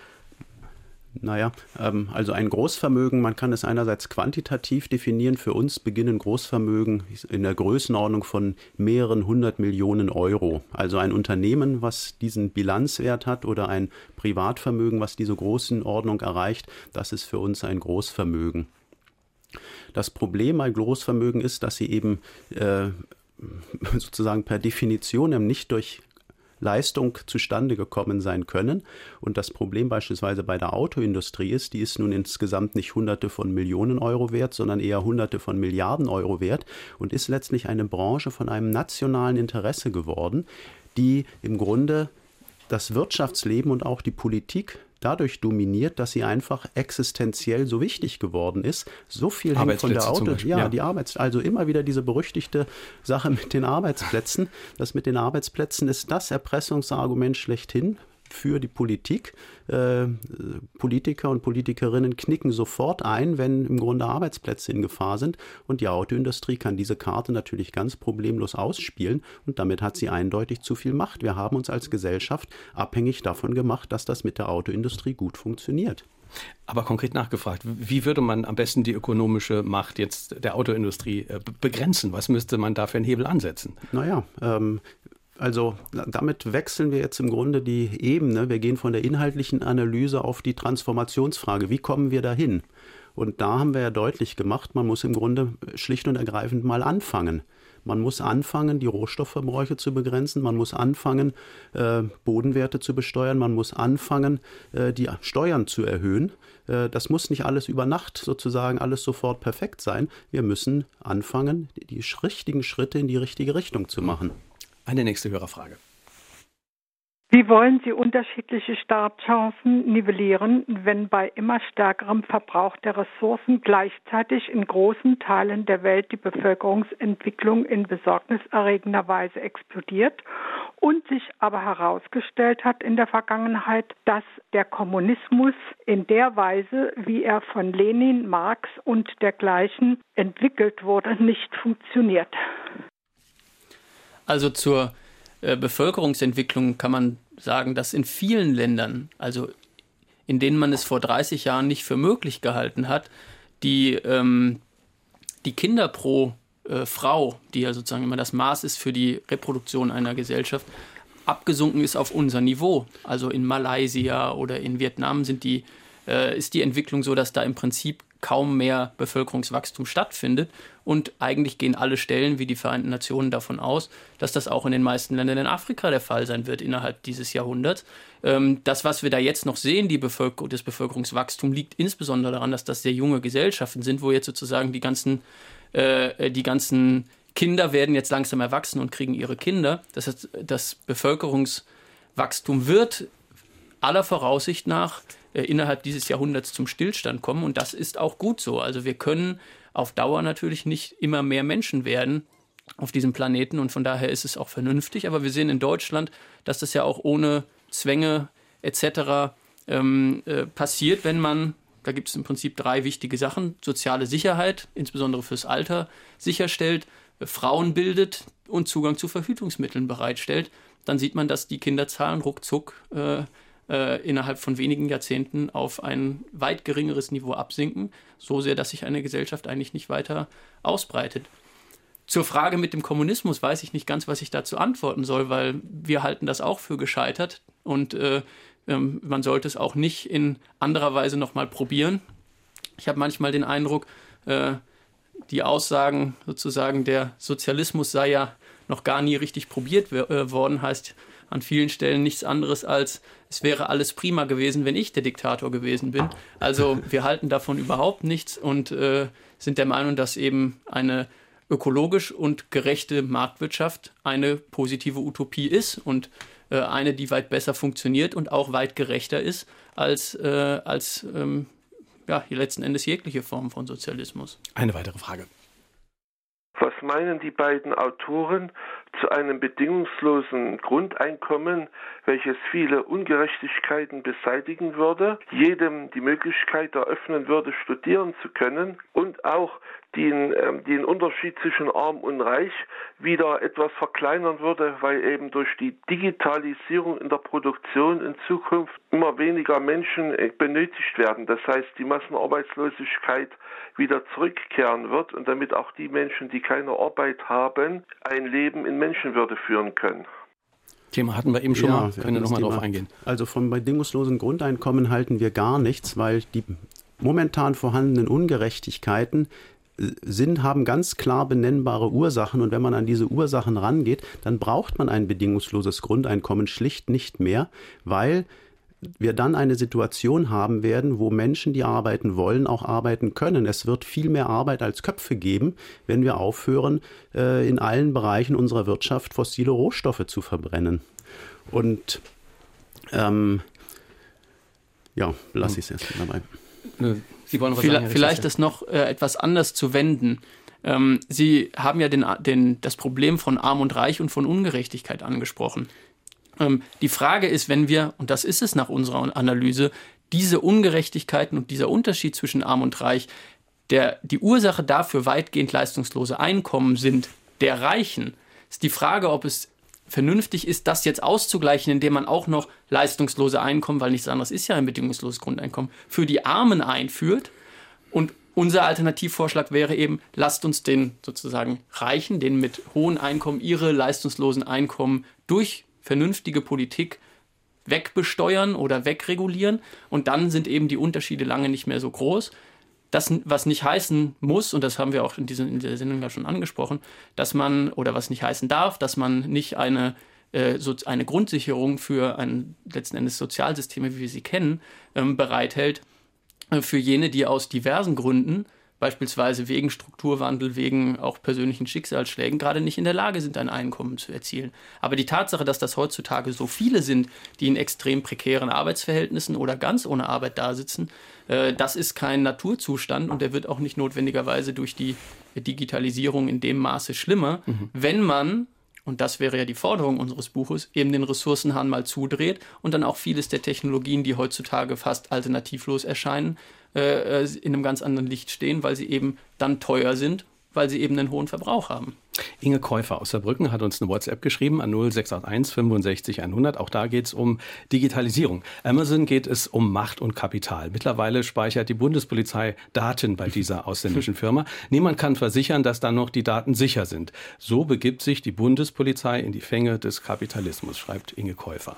Naja, ähm, also ein Großvermögen, man kann es einerseits quantitativ definieren. Für uns beginnen Großvermögen in der Größenordnung von mehreren hundert Millionen Euro. Also ein Unternehmen, was diesen Bilanzwert hat oder ein Privatvermögen, was diese Größenordnung erreicht, das ist für uns ein Großvermögen. Das Problem bei Großvermögen ist, dass sie eben äh, sozusagen per Definition nicht durch Leistung zustande gekommen sein können. Und das Problem beispielsweise bei der Autoindustrie ist, die ist nun insgesamt nicht Hunderte von Millionen Euro wert, sondern eher Hunderte von Milliarden Euro wert und ist letztlich eine Branche von einem nationalen Interesse geworden, die im Grunde das Wirtschaftsleben und auch die Politik dadurch dominiert, dass sie einfach existenziell so wichtig geworden ist. So viel hängt von der Auto, ja, ja, die Arbeits, also immer wieder diese berüchtigte Sache mit den Arbeitsplätzen. Das mit den Arbeitsplätzen ist das Erpressungsargument schlechthin für die Politik. Äh, Politiker und Politikerinnen knicken sofort ein, wenn im Grunde Arbeitsplätze in Gefahr sind. Und die Autoindustrie kann diese Karte natürlich ganz problemlos ausspielen. Und damit hat sie eindeutig zu viel Macht. Wir haben uns als Gesellschaft abhängig davon gemacht, dass das mit der Autoindustrie gut funktioniert. Aber konkret nachgefragt, wie würde man am besten die ökonomische Macht jetzt der Autoindustrie äh, begrenzen? Was müsste man da für einen Hebel ansetzen? Naja, ähm, Also damit wechseln wir jetzt im Grunde die Ebene. Wir gehen von der inhaltlichen Analyse auf die Transformationsfrage. Wie kommen wir dahin? Und da haben wir ja deutlich gemacht, man muss im Grunde schlicht und ergreifend mal anfangen. Man muss anfangen, die Rohstoffverbräuche zu begrenzen. Man muss anfangen, äh, Bodenwerte zu besteuern. Man muss anfangen, äh, die Steuern zu erhöhen. Äh, das muss nicht alles über Nacht sozusagen alles sofort perfekt sein. Wir müssen anfangen, die richtigen Schritte in die richtige Richtung zu machen. Eine nächste Hörerfrage. Wie wollen Sie unterschiedliche Startchancen nivellieren, wenn bei immer stärkerem Verbrauch der Ressourcen gleichzeitig in großen Teilen der Welt die Bevölkerungsentwicklung in besorgniserregender Weise explodiert und sich aber herausgestellt hat in der Vergangenheit, dass der Kommunismus in der Weise, wie er von Lenin, Marx und dergleichen entwickelt wurde, nicht funktioniert? Also zur Bevölkerungsentwicklung kann man sagen, dass in vielen Ländern, also in denen man es vor dreißig Jahren nicht für möglich gehalten hat, die, ähm, die Kinder pro äh, Frau, die ja sozusagen immer das Maß ist für die Reproduktion einer Gesellschaft, abgesunken ist auf unser Niveau. Also in Malaysia oder in Vietnam sind die, äh, ist die Entwicklung so, dass da im Prinzip kaum mehr Bevölkerungswachstum stattfindet. Und eigentlich gehen alle Stellen wie die Vereinten Nationen davon aus, dass das auch in den meisten Ländern in Afrika der Fall sein wird innerhalb dieses Jahrhunderts. Ähm, das, was wir da jetzt noch sehen, die Bevölker- das Bevölkerungswachstum, liegt insbesondere daran, dass das sehr junge Gesellschaften sind, wo jetzt sozusagen die ganzen, äh, die ganzen Kinder werden jetzt langsam erwachsen und kriegen ihre Kinder. Das heißt, das Bevölkerungswachstum wird aller Voraussicht nach äh, innerhalb dieses Jahrhunderts zum Stillstand kommen. Und das ist auch gut so. Also wir können auf Dauer natürlich nicht immer mehr Menschen werden auf diesem Planeten. Und von daher ist es auch vernünftig. Aber wir sehen in Deutschland, dass das ja auch ohne Zwänge et cetera ähm, äh, passiert, wenn man, da gibt es im Prinzip drei wichtige Sachen, soziale Sicherheit, insbesondere fürs Alter, sicherstellt, äh, Frauen bildet und Zugang zu Verhütungsmitteln bereitstellt. Dann sieht man, dass die Kinderzahlen ruckzuck äh, äh, innerhalb von wenigen Jahrzehnten auf ein weit geringeres Niveau absinken, so sehr, dass sich eine Gesellschaft eigentlich nicht weiter ausbreitet. Zur Frage mit dem Kommunismus weiß ich nicht ganz, was ich dazu antworten soll, weil wir halten das auch für gescheitert und äh, ähm, man sollte es auch nicht in anderer Weise nochmal probieren. Ich habe manchmal den Eindruck, äh, die Aussagen sozusagen, der Sozialismus sei ja noch gar nie richtig probiert w- äh, worden, heißt an vielen Stellen nichts anderes als, es wäre alles prima gewesen, wenn ich der Diktator gewesen bin. Also wir halten davon überhaupt nichts und äh, sind der Meinung, dass eben eine ökologisch und gerechte Marktwirtschaft eine positive Utopie ist und äh, eine, die weit besser funktioniert und auch weit gerechter ist als, äh, als ähm, ja, letzten Endes jegliche Form von Sozialismus. Eine weitere Frage. Was meinen die beiden Autoren zu einem bedingungslosen Grundeinkommen, welches viele Ungerechtigkeiten beseitigen würde, jedem die Möglichkeit eröffnen würde, studieren zu können und auch den, ähm, den Unterschied zwischen Arm und Reich wieder etwas verkleinern würde, weil eben durch die Digitalisierung in der Produktion in Zukunft immer weniger Menschen äh, benötigt werden. Das heißt, die Massenarbeitslosigkeit wieder zurückkehren wird und damit auch die Menschen, die keine Arbeit haben, ein Leben in Menschenwürde führen können. Thema hatten wir eben schon ja, mal, können wir nochmal drauf eingehen. Also vom bedingungslosen Grundeinkommen halten wir gar nichts, weil die momentan vorhandenen Ungerechtigkeiten sind, haben ganz klar benennbare Ursachen und wenn man an diese Ursachen rangeht, dann braucht man ein bedingungsloses Grundeinkommen schlicht nicht mehr, weil wir dann eine Situation haben werden, wo Menschen, die arbeiten wollen, auch arbeiten können. Es wird viel mehr Arbeit als Köpfe geben, wenn wir aufhören, äh, in allen Bereichen unserer Wirtschaft fossile Rohstoffe zu verbrennen. Und ähm, ja, lasse ich es erst dabei. Sie wollen was vielleicht, sagen, vielleicht das noch äh, etwas anders zu wenden. Ähm, Sie haben ja den, den, das Problem von Arm und Reich und von Ungerechtigkeit angesprochen. Ähm, die Frage ist, wenn wir, und das ist es nach unserer Analyse, diese Ungerechtigkeiten und dieser Unterschied zwischen Arm und Reich, der, die Ursache dafür weitgehend leistungslose Einkommen sind der Reichen, ist die Frage, ob es vernünftig ist, das jetzt auszugleichen, indem man auch noch leistungslose Einkommen, weil nichts anderes ist ja ein bedingungsloses Grundeinkommen, für die Armen einführt. Und unser Alternativvorschlag wäre eben, lasst uns den sozusagen Reichen, den mit hohen Einkommen, ihre leistungslosen Einkommen durch vernünftige Politik wegbesteuern oder wegregulieren. Und dann sind eben die Unterschiede lange nicht mehr so groß. Das, was nicht heißen muss, und das haben wir auch in, diesen, in der Sendung ja schon angesprochen, dass man, oder was nicht heißen darf, dass man nicht eine, äh, so eine Grundsicherung für ein letzten Endes Sozialsysteme, wie wir sie kennen, ähm, bereithält, äh, für jene, die aus diversen Gründen beispielsweise wegen Strukturwandel, wegen auch persönlichen Schicksalsschlägen gerade nicht in der Lage sind, ein Einkommen zu erzielen. Aber die Tatsache, dass das heutzutage so viele sind, die in extrem prekären Arbeitsverhältnissen oder ganz ohne Arbeit dasitzen, äh, das ist kein Naturzustand und der wird auch nicht notwendigerweise durch die Digitalisierung in dem Maße schlimmer, mhm. wenn man, und das wäre ja die Forderung unseres Buches, eben den Ressourcenhahn mal zudreht und dann auch vieles der Technologien, die heutzutage fast alternativlos erscheinen, äh, in einem ganz anderen Licht stehen, weil sie eben dann teuer sind, weil sie eben einen hohen Verbrauch haben. Inge Käufer aus Saarbrücken hat uns eine WhatsApp geschrieben an null sechs acht eins fünfundsechzig hundert. Auch da geht es um Digitalisierung. Amazon geht es um Macht und Kapital. Mittlerweile speichert die Bundespolizei Daten bei dieser ausländischen Firma. Niemand kann versichern, dass dann noch die Daten sicher sind. So begibt sich die Bundespolizei in die Fänge des Kapitalismus, schreibt Inge Käufer.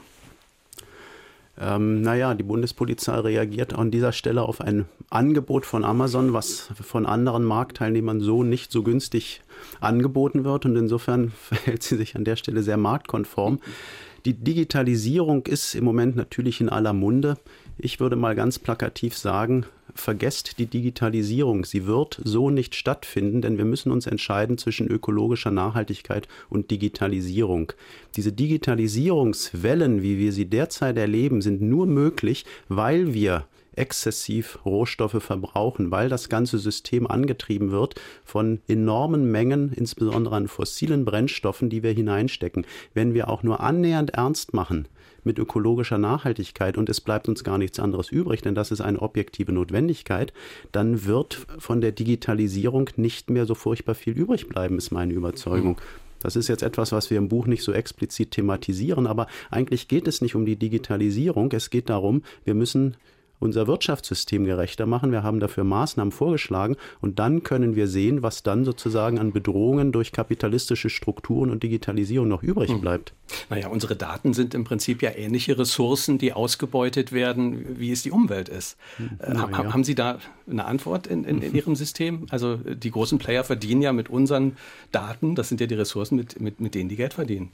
Ähm, naja, die Bundespolizei reagiert an dieser Stelle auf ein Angebot von Amazon, was von anderen Marktteilnehmern so nicht so günstig angeboten wird. Und insofern verhält sie sich an der Stelle sehr marktkonform. Die Digitalisierung ist im Moment natürlich in aller Munde. Ich würde mal ganz plakativ sagen, vergesst die Digitalisierung. Sie wird so nicht stattfinden, denn wir müssen uns entscheiden zwischen ökologischer Nachhaltigkeit und Digitalisierung. Diese Digitalisierungswellen, wie wir sie derzeit erleben, sind nur möglich, weil wir exzessiv Rohstoffe verbrauchen, weil das ganze System angetrieben wird von enormen Mengen, insbesondere an fossilen Brennstoffen, die wir hineinstecken. Wenn wir auch nur annähernd ernst machen mit ökologischer Nachhaltigkeit und es bleibt uns gar nichts anderes übrig, denn das ist eine objektive Notwendigkeit, dann wird von der Digitalisierung nicht mehr so furchtbar viel übrig bleiben, ist meine Überzeugung. Das ist jetzt etwas, was wir im Buch nicht so explizit thematisieren, aber eigentlich geht es nicht um die Digitalisierung, es geht darum, wir müssen unser Wirtschaftssystem gerechter machen. Wir haben dafür Maßnahmen vorgeschlagen und dann können wir sehen, was dann sozusagen an Bedrohungen durch kapitalistische Strukturen und Digitalisierung noch übrig bleibt. Naja, unsere Daten sind im Prinzip ja ähnliche Ressourcen, die ausgebeutet werden, wie es die Umwelt ist. Äh, ja. Haben Sie da eine Antwort in, in, in Ihrem System? Also die großen Player verdienen ja mit unseren Daten, das sind ja die Ressourcen, mit, mit, mit denen die Geld verdienen.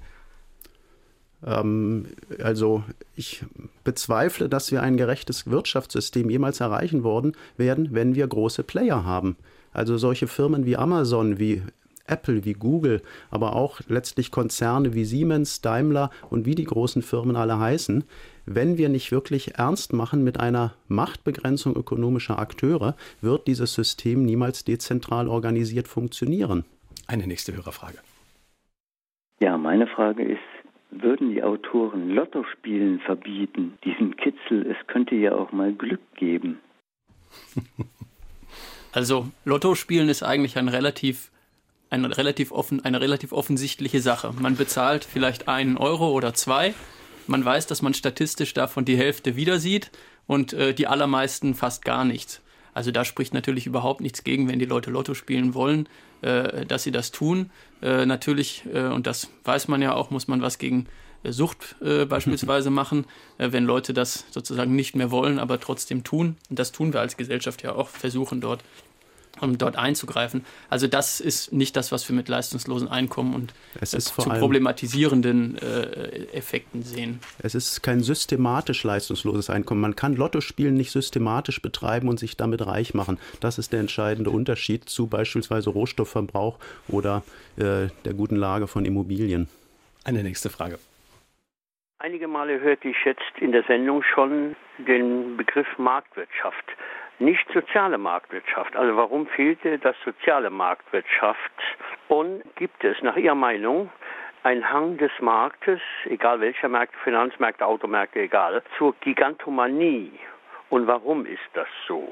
Also ich bezweifle, dass wir ein gerechtes Wirtschaftssystem jemals erreichen worden werden, wenn wir große Player haben. Also solche Firmen wie Amazon, wie Apple, wie Google, aber auch letztlich Konzerne wie Siemens, Daimler und wie die großen Firmen alle heißen. Wenn wir nicht wirklich ernst machen mit einer Machtbegrenzung ökonomischer Akteure, wird dieses System niemals dezentral organisiert funktionieren. Eine nächste Hörerfrage. Ja, meine Frage ist, würden die Autoren Lottospielen verbieten? Diesen Kitzel, es könnte ja auch mal Glück geben. Also Lottospielen ist eigentlich ein relativ, ein relativ offen, eine relativ offensichtliche Sache. Man bezahlt vielleicht einen Euro oder zwei. Man weiß, dass man statistisch davon die Hälfte wieder sieht und äh, die allermeisten fast gar nichts. Also da spricht natürlich überhaupt nichts gegen, wenn die Leute Lotto spielen wollen, äh, dass sie das tun. Äh, natürlich, äh, und das weiß man ja auch, muss man was gegen äh, Sucht äh, beispielsweise machen, äh, wenn Leute das sozusagen nicht mehr wollen, aber trotzdem tun. Und das tun wir als Gesellschaft ja auch, versuchen dort, um dort einzugreifen. Also das ist nicht das, was wir mit leistungslosen Einkommen und es ist zu problematisierenden äh, Effekten sehen. Es ist kein systematisch leistungsloses Einkommen. Man kann Lottospielen nicht systematisch betreiben und sich damit reich machen. Das ist der entscheidende Unterschied zu beispielsweise Rohstoffverbrauch oder äh, der guten Lage von Immobilien. Eine nächste Frage. Einige Male hörte ich jetzt in der Sendung schon den Begriff Marktwirtschaft. Nicht soziale Marktwirtschaft. Also warum fehlte das soziale Marktwirtschaft? Und gibt es nach Ihrer Meinung einen Hang des Marktes, egal welcher Märkte, Finanzmärkte, Automärkte, egal, zur Gigantomanie? Und warum ist das so?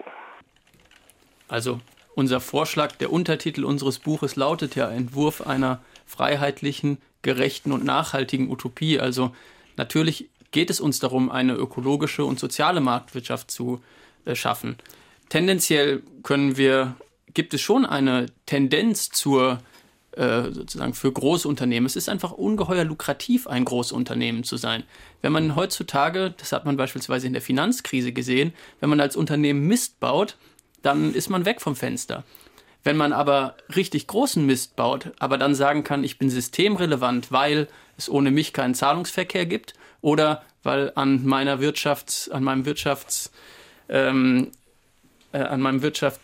Also unser Vorschlag, der Untertitel unseres Buches lautet ja Entwurf einer freiheitlichen, gerechten und nachhaltigen Utopie. Also natürlich geht es uns darum, eine ökologische und soziale Marktwirtschaft zu schaffen. Tendenziell können wir, gibt es schon eine Tendenz zur, äh, sozusagen für Großunternehmen. Es ist einfach ungeheuer lukrativ, ein Großunternehmen zu sein. Wenn man heutzutage, das hat man beispielsweise in der Finanzkrise gesehen, wenn man als Unternehmen Mist baut, dann ist man weg vom Fenster. Wenn man aber richtig großen Mist baut, aber dann sagen kann, ich bin systemrelevant, weil es ohne mich keinen Zahlungsverkehr gibt oder weil an meiner Wirtschafts-, an meinem Wirtschafts- Ähm, äh, an meinem Wirtschafts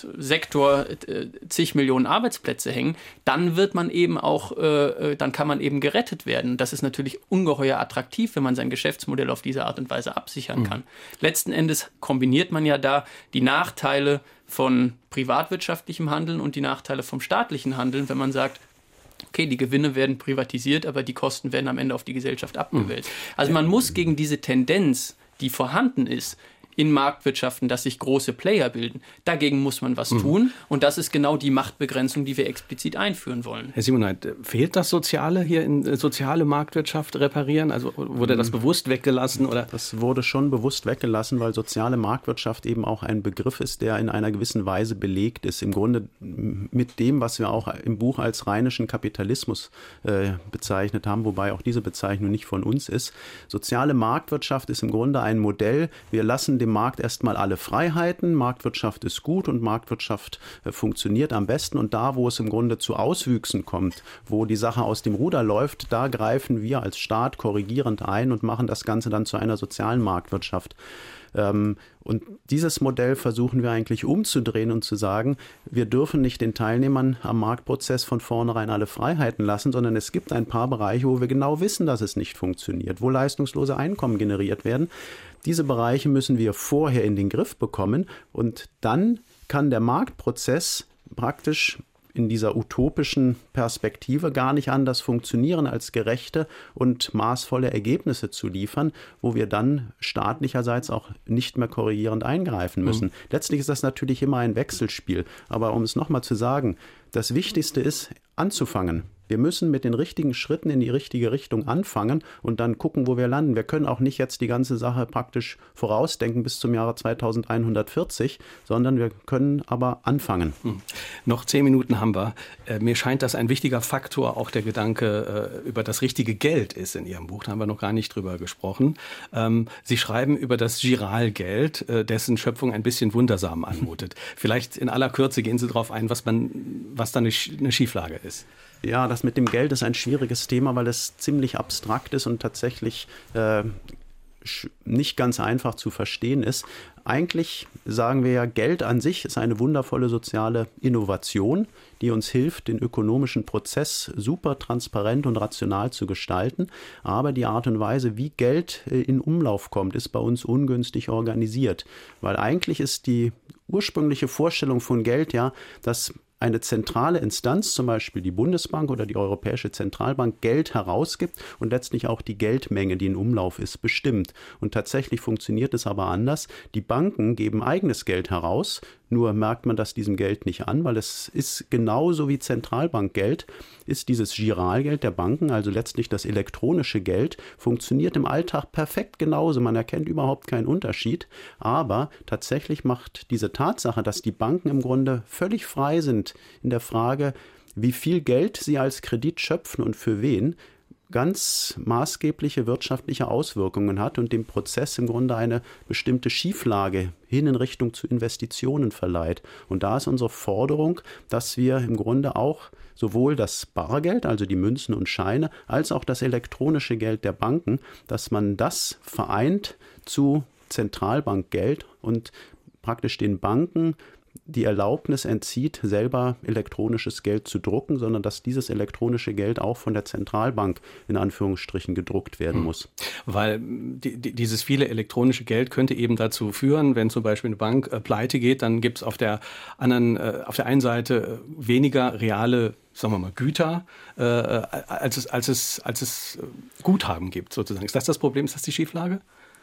Wirtschaftssektor äh, zig Millionen Arbeitsplätze hängen, dann wird man eben auch, äh, dann kann man eben gerettet werden. Das ist natürlich ungeheuer attraktiv, wenn man sein Geschäftsmodell auf diese Art und Weise absichern mhm. kann. Letzten Endes kombiniert man ja da die Nachteile von privatwirtschaftlichem Handeln und die Nachteile vom staatlichen Handeln, wenn man sagt, okay, die Gewinne werden privatisiert, aber die Kosten werden am Ende auf die Gesellschaft abgewälzt. Mhm. Also man muss gegen diese Tendenz, die vorhanden ist, in Marktwirtschaften, dass sich große Player bilden. Dagegen muss man was mhm. tun. Und das ist genau die Machtbegrenzung, die wir explizit einführen wollen. Herr Simoneit, fehlt das Soziale hier in äh, soziale Marktwirtschaft reparieren? Also wurde das bewusst weggelassen? Oder? Das wurde schon bewusst weggelassen, weil soziale Marktwirtschaft eben auch ein Begriff ist, der in einer gewissen Weise belegt ist. Im Grunde mit dem, was wir auch im Buch als rheinischen Kapitalismus äh, bezeichnet haben, wobei auch diese Bezeichnung nicht von uns ist. Soziale Marktwirtschaft ist im Grunde ein Modell. Wir lassen dem Markt erstmal alle Freiheiten. Marktwirtschaft ist gut und Marktwirtschaft äh, funktioniert am besten. Und da, wo es im Grunde zu Auswüchsen kommt, wo die Sache aus dem Ruder läuft, da greifen wir als Staat korrigierend ein und machen das Ganze dann zu einer sozialen Marktwirtschaft. Ähm, und dieses Modell versuchen wir eigentlich umzudrehen und zu sagen, wir dürfen nicht den Teilnehmern am Marktprozess von vornherein alle Freiheiten lassen, sondern es gibt ein paar Bereiche, wo wir genau wissen, dass es nicht funktioniert, wo leistungslose Einkommen generiert werden. Diese Bereiche müssen wir vorher in den Griff bekommen und dann kann der Marktprozess praktisch in dieser utopischen Perspektive gar nicht anders funktionieren, als gerechte und maßvolle Ergebnisse zu liefern, wo wir dann staatlicherseits auch nicht mehr korrigierend eingreifen müssen. Mhm. Letztlich ist das natürlich immer ein Wechselspiel. Aber um es nochmal zu sagen, das Wichtigste ist, anzufangen. Wir müssen mit den richtigen Schritten in die richtige Richtung anfangen und dann gucken, wo wir landen. Wir können auch nicht jetzt die ganze Sache praktisch vorausdenken bis zum Jahre zweitausendeinhundertvierzig, sondern wir können aber anfangen. Hm. Noch zehn Minuten haben wir. Äh, mir scheint das ein wichtiger Faktor, auch der Gedanke äh, über das richtige Geld ist in Ihrem Buch. Da haben wir noch gar nicht drüber gesprochen. Ähm, Sie schreiben über das Giralgeld, äh, dessen Schöpfung ein bisschen wundersam anmutet. Vielleicht in aller Kürze gehen Sie darauf ein, was, man, was da eine, eine Schieflage ist. Ja, das mit dem Geld ist ein schwieriges Thema, weil es ziemlich abstrakt ist und tatsächlich äh, nicht ganz einfach zu verstehen ist. Eigentlich sagen wir ja, Geld an sich ist eine wundervolle soziale Innovation, die uns hilft, den ökonomischen Prozess super transparent und rational zu gestalten. Aber die Art und Weise, wie Geld in Umlauf kommt, ist bei uns ungünstig organisiert. Weil eigentlich ist die ursprüngliche Vorstellung von Geld ja, dass eine zentrale Instanz, zum Beispiel die Bundesbank oder die Europäische Zentralbank, Geld herausgibt und letztlich auch die Geldmenge, die in Umlauf ist, bestimmt. Und tatsächlich funktioniert es aber anders. Die Banken geben eigenes Geld heraus, nur merkt man das diesem Geld nicht an, weil es ist genauso wie Zentralbankgeld, ist dieses Giralgeld der Banken, also letztlich das elektronische Geld, funktioniert im Alltag perfekt genauso. Man erkennt überhaupt keinen Unterschied, aber tatsächlich macht diese Tatsache, dass die Banken im Grunde völlig frei sind in der Frage, wie viel Geld sie als Kredit schöpfen und für wen, ganz maßgebliche wirtschaftliche Auswirkungen hat und dem Prozess im Grunde eine bestimmte Schieflage hin in Richtung zu Investitionen verleiht. Und da ist unsere Forderung, dass wir im Grunde auch sowohl das Bargeld, also die Münzen und Scheine, als auch das elektronische Geld der Banken, dass man das vereint zu Zentralbankgeld und praktisch den Banken die Erlaubnis entzieht, selber elektronisches Geld zu drucken, sondern dass dieses elektronische Geld auch von der Zentralbank in Anführungsstrichen gedruckt werden hm. muss. Weil die, die, dieses viele elektronische Geld könnte eben dazu führen, wenn zum Beispiel eine Bank äh, pleite geht, dann gibt es auf der anderen, äh, auf der einen Seite äh, weniger reale, sagen wir mal, Güter, äh, als es, als es, als es Guthaben gibt, sozusagen. Ist das das Problem? Ist das die Schieflage?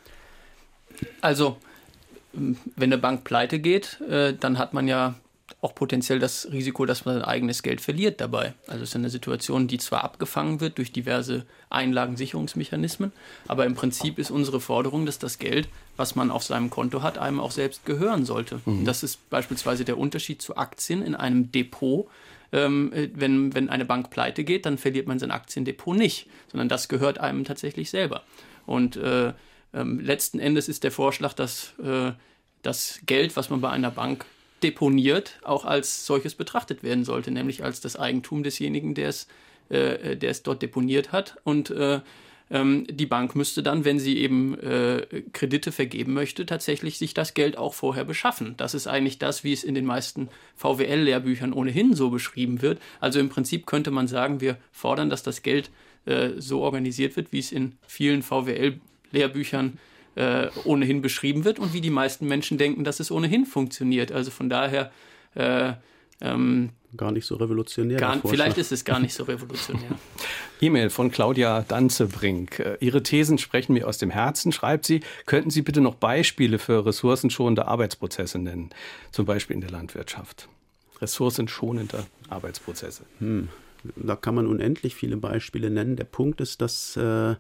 Also wenn eine Bank pleite geht, äh, dann hat man ja auch potenziell das Risiko, dass man sein eigenes Geld verliert dabei. Also es ist eine Situation, die zwar abgefangen wird durch diverse Einlagensicherungsmechanismen, aber im Prinzip ist unsere Forderung, dass das Geld, was man auf seinem Konto hat, einem auch selbst gehören sollte. Mhm. Das ist beispielsweise der Unterschied zu Aktien in einem Depot. Ähm, wenn, wenn eine Bank pleite geht, dann verliert man sein Aktiendepot nicht, sondern das gehört einem tatsächlich selber. Und äh, Ähm, letzten Endes ist der Vorschlag, dass äh, das Geld, was man bei einer Bank deponiert, auch als solches betrachtet werden sollte, nämlich als das Eigentum desjenigen, der es, äh, der es dort deponiert hat. Und äh, ähm, die Bank müsste dann, wenn sie eben äh, Kredite vergeben möchte, tatsächlich sich das Geld auch vorher beschaffen. Das ist eigentlich das, wie es in den meisten V W L-Lehrbüchern ohnehin so beschrieben wird. Also im Prinzip könnte man sagen, wir fordern, dass das Geld äh, so organisiert wird, wie es in vielen V W L-Lehrbüchern äh, ohnehin beschrieben wird und wie die meisten Menschen denken, dass es ohnehin funktioniert. Also von daher äh, ähm, gar nicht so revolutionär. Gar, vielleicht ist es gar nicht so revolutionär. E-Mail von Claudia Danzebrink. Ihre Thesen sprechen mir aus dem Herzen, schreibt sie. Könnten Sie bitte noch Beispiele für ressourcenschonende Arbeitsprozesse nennen? Zum Beispiel in der Landwirtschaft. Ressourcenschonende Arbeitsprozesse. Hm. Da kann man unendlich viele Beispiele nennen. Der Punkt ist, dass äh,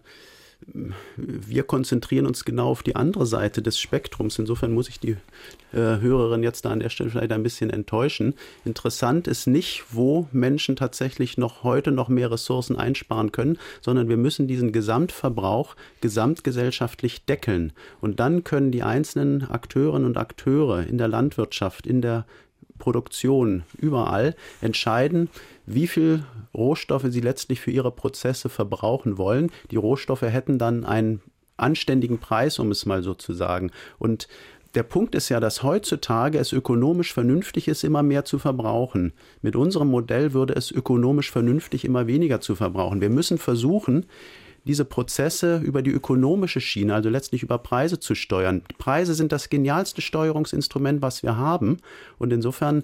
wir konzentrieren uns genau auf die andere Seite des Spektrums. Insofern muss ich die äh, Hörerin jetzt da an der Stelle vielleicht ein bisschen enttäuschen. Interessant ist nicht, wo Menschen tatsächlich noch heute noch mehr Ressourcen einsparen können, sondern wir müssen diesen Gesamtverbrauch gesamtgesellschaftlich deckeln. Und dann können die einzelnen Akteurinnen und Akteure in der Landwirtschaft, in der Produktion, überall entscheiden, wie viel Rohstoffe sie letztlich für ihre Prozesse verbrauchen wollen. Die Rohstoffe hätten dann einen anständigen Preis, um es mal so zu sagen. Und der Punkt ist ja, dass heutzutage es ökonomisch vernünftig ist, immer mehr zu verbrauchen. Mit unserem Modell würde es ökonomisch vernünftig, immer weniger zu verbrauchen. Wir müssen versuchen, diese Prozesse über die ökonomische Schiene, also letztlich über Preise zu steuern. Preise sind das genialste Steuerungsinstrument, was wir haben. Und insofern,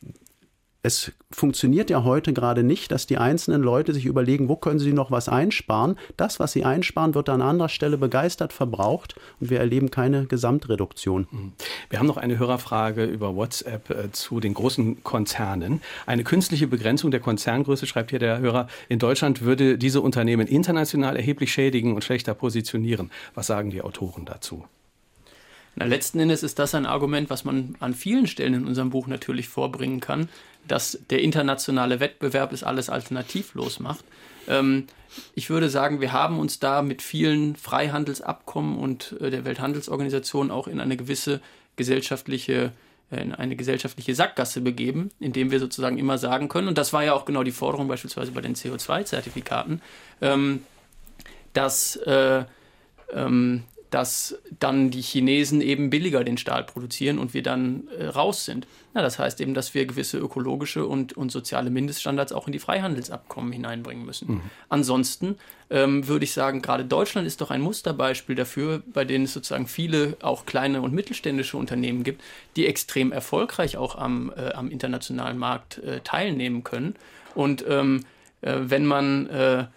es funktioniert ja heute gerade nicht, dass die einzelnen Leute sich überlegen, wo können sie noch was einsparen. Das, was sie einsparen, wird an anderer Stelle begeistert verbraucht und wir erleben keine Gesamtreduktion. Wir haben noch eine Hörerfrage über WhatsApp äh, zu den großen Konzernen. Eine künstliche Begrenzung der Konzerngröße, schreibt hier der Hörer, in Deutschland würde diese Unternehmen international erheblich schädigen und schlechter positionieren. Was sagen die Autoren dazu? Na, letzten Endes ist das ein Argument, was man an vielen Stellen in unserem Buch natürlich vorbringen kann, dass der internationale Wettbewerb es alles alternativlos macht. Ähm, ich würde sagen, wir haben uns da mit vielen Freihandelsabkommen und äh, der Welthandelsorganisation auch in eine gewisse gesellschaftliche, äh, in eine gesellschaftliche Sackgasse begeben, indem wir sozusagen immer sagen können, und das war ja auch genau die Forderung beispielsweise bei den C O zwei Zertifikaten, ähm, dass äh, ähm, dass dann die Chinesen eben billiger den Stahl produzieren und wir dann äh, raus sind. Na, das heißt eben, dass wir gewisse ökologische und, und soziale Mindeststandards auch in die Freihandelsabkommen hineinbringen müssen. Mhm. Ansonsten ähm, würde ich sagen, gerade Deutschland ist doch ein Musterbeispiel dafür, bei denen es sozusagen viele auch kleine und mittelständische Unternehmen gibt, die extrem erfolgreich auch am, äh, am internationalen Markt äh, teilnehmen können. Und ähm, äh, wenn man äh,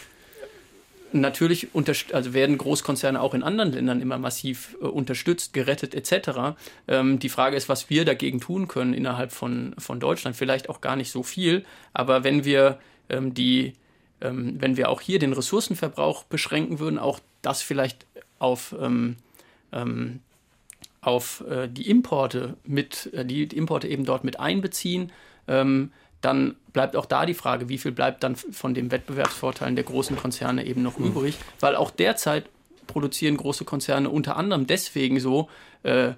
Natürlich unterst- also werden Großkonzerne auch in anderen Ländern immer massiv äh, unterstützt, gerettet et cetera. Ähm, die Frage ist, was wir dagegen tun können innerhalb von, von Deutschland. Vielleicht auch gar nicht so viel, aber wenn wir, ähm, die, ähm, wenn wir auch hier den Ressourcenverbrauch beschränken würden, auch das vielleicht auf, ähm, ähm, auf äh, die Importe mit, äh, die, die Importe eben dort mit einbeziehen, ähm, dann bleibt auch da die Frage, wie viel bleibt dann von den Wettbewerbsvorteilen der großen Konzerne eben noch mhm. übrig, weil auch derzeit produzieren große Konzerne unter anderem deswegen so äh,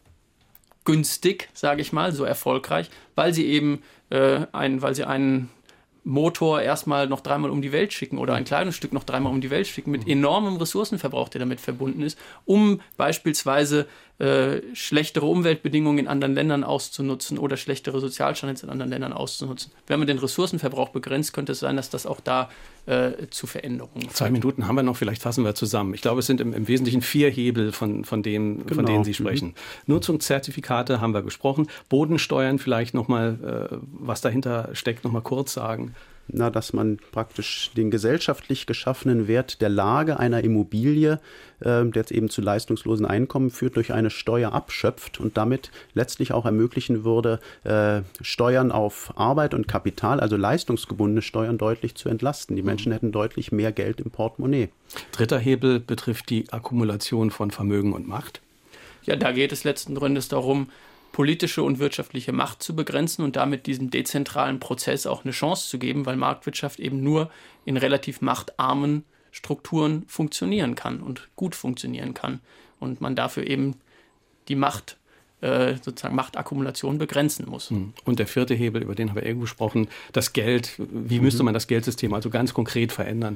günstig, sage ich mal, so erfolgreich, weil sie eben äh, ein, weil sie einen Motor erstmal noch dreimal um die Welt schicken oder ein kleines Stück noch dreimal um die Welt schicken mit enormem Ressourcenverbrauch, der damit verbunden ist, um beispielsweise äh, schlechtere Umweltbedingungen in anderen Ländern auszunutzen oder schlechtere Sozialstandards in anderen Ländern auszunutzen. Wenn man den Ressourcenverbrauch begrenzt, könnte es sein, dass das auch da äh, zu Veränderungen führt. Zwei Minuten haben wir noch, vielleicht fassen wir zusammen. Ich glaube, es sind im, im Wesentlichen vier Hebel, von, von, denen, genau. von denen Sie sprechen. Mhm. Nutzungszertifikate haben wir gesprochen. Bodensteuern vielleicht nochmal, äh, was dahinter steckt, nochmal kurz sagen. Na, dass man praktisch den gesellschaftlich geschaffenen Wert der Lage einer Immobilie, äh, der jetzt eben zu leistungslosen Einkommen führt, durch eine Steuer abschöpft und damit letztlich auch ermöglichen würde, äh, Steuern auf Arbeit und Kapital, also leistungsgebundene Steuern, deutlich zu entlasten. Die Menschen hätten deutlich mehr Geld im Portemonnaie. Dritter Hebel betrifft die Akkumulation von Vermögen und Macht. Ja, da geht es letzten Endes darum, politische und wirtschaftliche Macht zu begrenzen und damit diesem dezentralen Prozess auch eine Chance zu geben, weil Marktwirtschaft eben nur in relativ machtarmen Strukturen funktionieren kann und gut funktionieren kann und man dafür eben die Macht, äh, sozusagen Machtakkumulation begrenzen muss. Und der vierte Hebel, über den haben wir eben gesprochen, das Geld, wie müsste man das Geldsystem also ganz konkret verändern?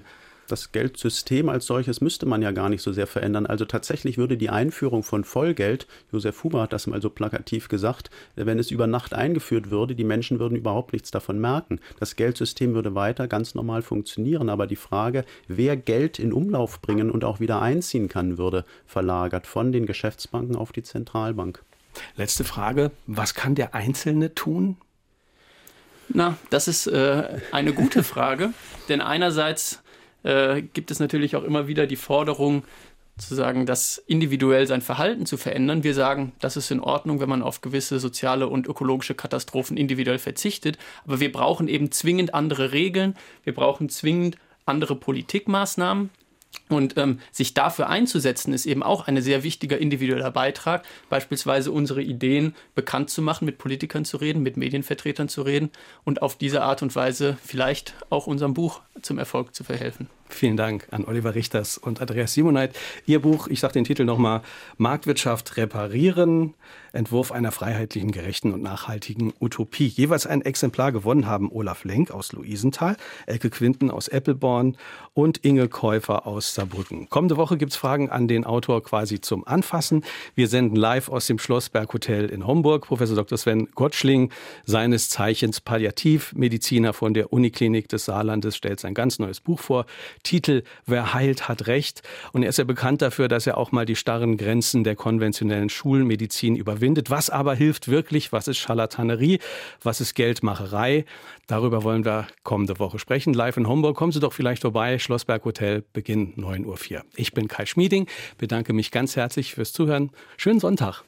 Das Geldsystem als solches müsste man ja gar nicht so sehr verändern. Also tatsächlich würde die Einführung von Vollgeld, Josef Huber hat das mal so plakativ gesagt, wenn es über Nacht eingeführt würde, die Menschen würden überhaupt nichts davon merken. Das Geldsystem würde weiter ganz normal funktionieren, aber die Frage, wer Geld in Umlauf bringen und auch wieder einziehen kann, würde verlagert von den Geschäftsbanken auf die Zentralbank. Letzte Frage, was kann der Einzelne tun? Na, das ist äh, eine gute Frage, denn einerseits äh, gibt es natürlich auch immer wieder die Forderung, zu sagen, das individuell sein Verhalten zu verändern. Wir sagen, das ist in Ordnung, wenn man auf gewisse soziale und ökologische Katastrophen individuell verzichtet, aber wir brauchen eben zwingend andere Regeln, wir brauchen zwingend andere Politikmaßnahmen. Und ähm, sich dafür einzusetzen, ist eben auch ein sehr wichtiger individueller Beitrag, beispielsweise unsere Ideen bekannt zu machen, mit Politikern zu reden, mit Medienvertretern zu reden und auf diese Art und Weise vielleicht auch unserem Buch zum Erfolg zu verhelfen. Vielen Dank an Oliver Richters und Andreas Simoneit. Ihr Buch, ich sage den Titel nochmal, Marktwirtschaft reparieren, Entwurf einer freiheitlichen, gerechten und nachhaltigen Utopie. Jeweils ein Exemplar gewonnen haben Olaf Lenk aus Luisenthal, Elke Quinten aus Eppelborn und Inge Käufer aus Saarbrücken. Kommende Woche gibt es Fragen an den Autor quasi zum Anfassen. Wir senden live aus dem Schlossberg Hotel in Homburg. Professor Doktor Sven Gottschling, seines Zeichens Palliativmediziner von der Uniklinik des Saarlandes, stellt sein ganz neues Buch vor. Titel Wer heilt, hat Recht. Und er ist ja bekannt dafür, dass er auch mal die starren Grenzen der konventionellen Schulmedizin überwindet. Was aber hilft wirklich? Was ist Scharlatanerie? Was ist Geldmacherei? Darüber wollen wir kommende Woche sprechen. Live in Homburg. Kommen Sie doch vielleicht vorbei. Schlossberg Hotel, Beginn neun Uhr vier. Ich bin Kai Schmieding. Bedanke mich ganz herzlich fürs Zuhören. Schönen Sonntag.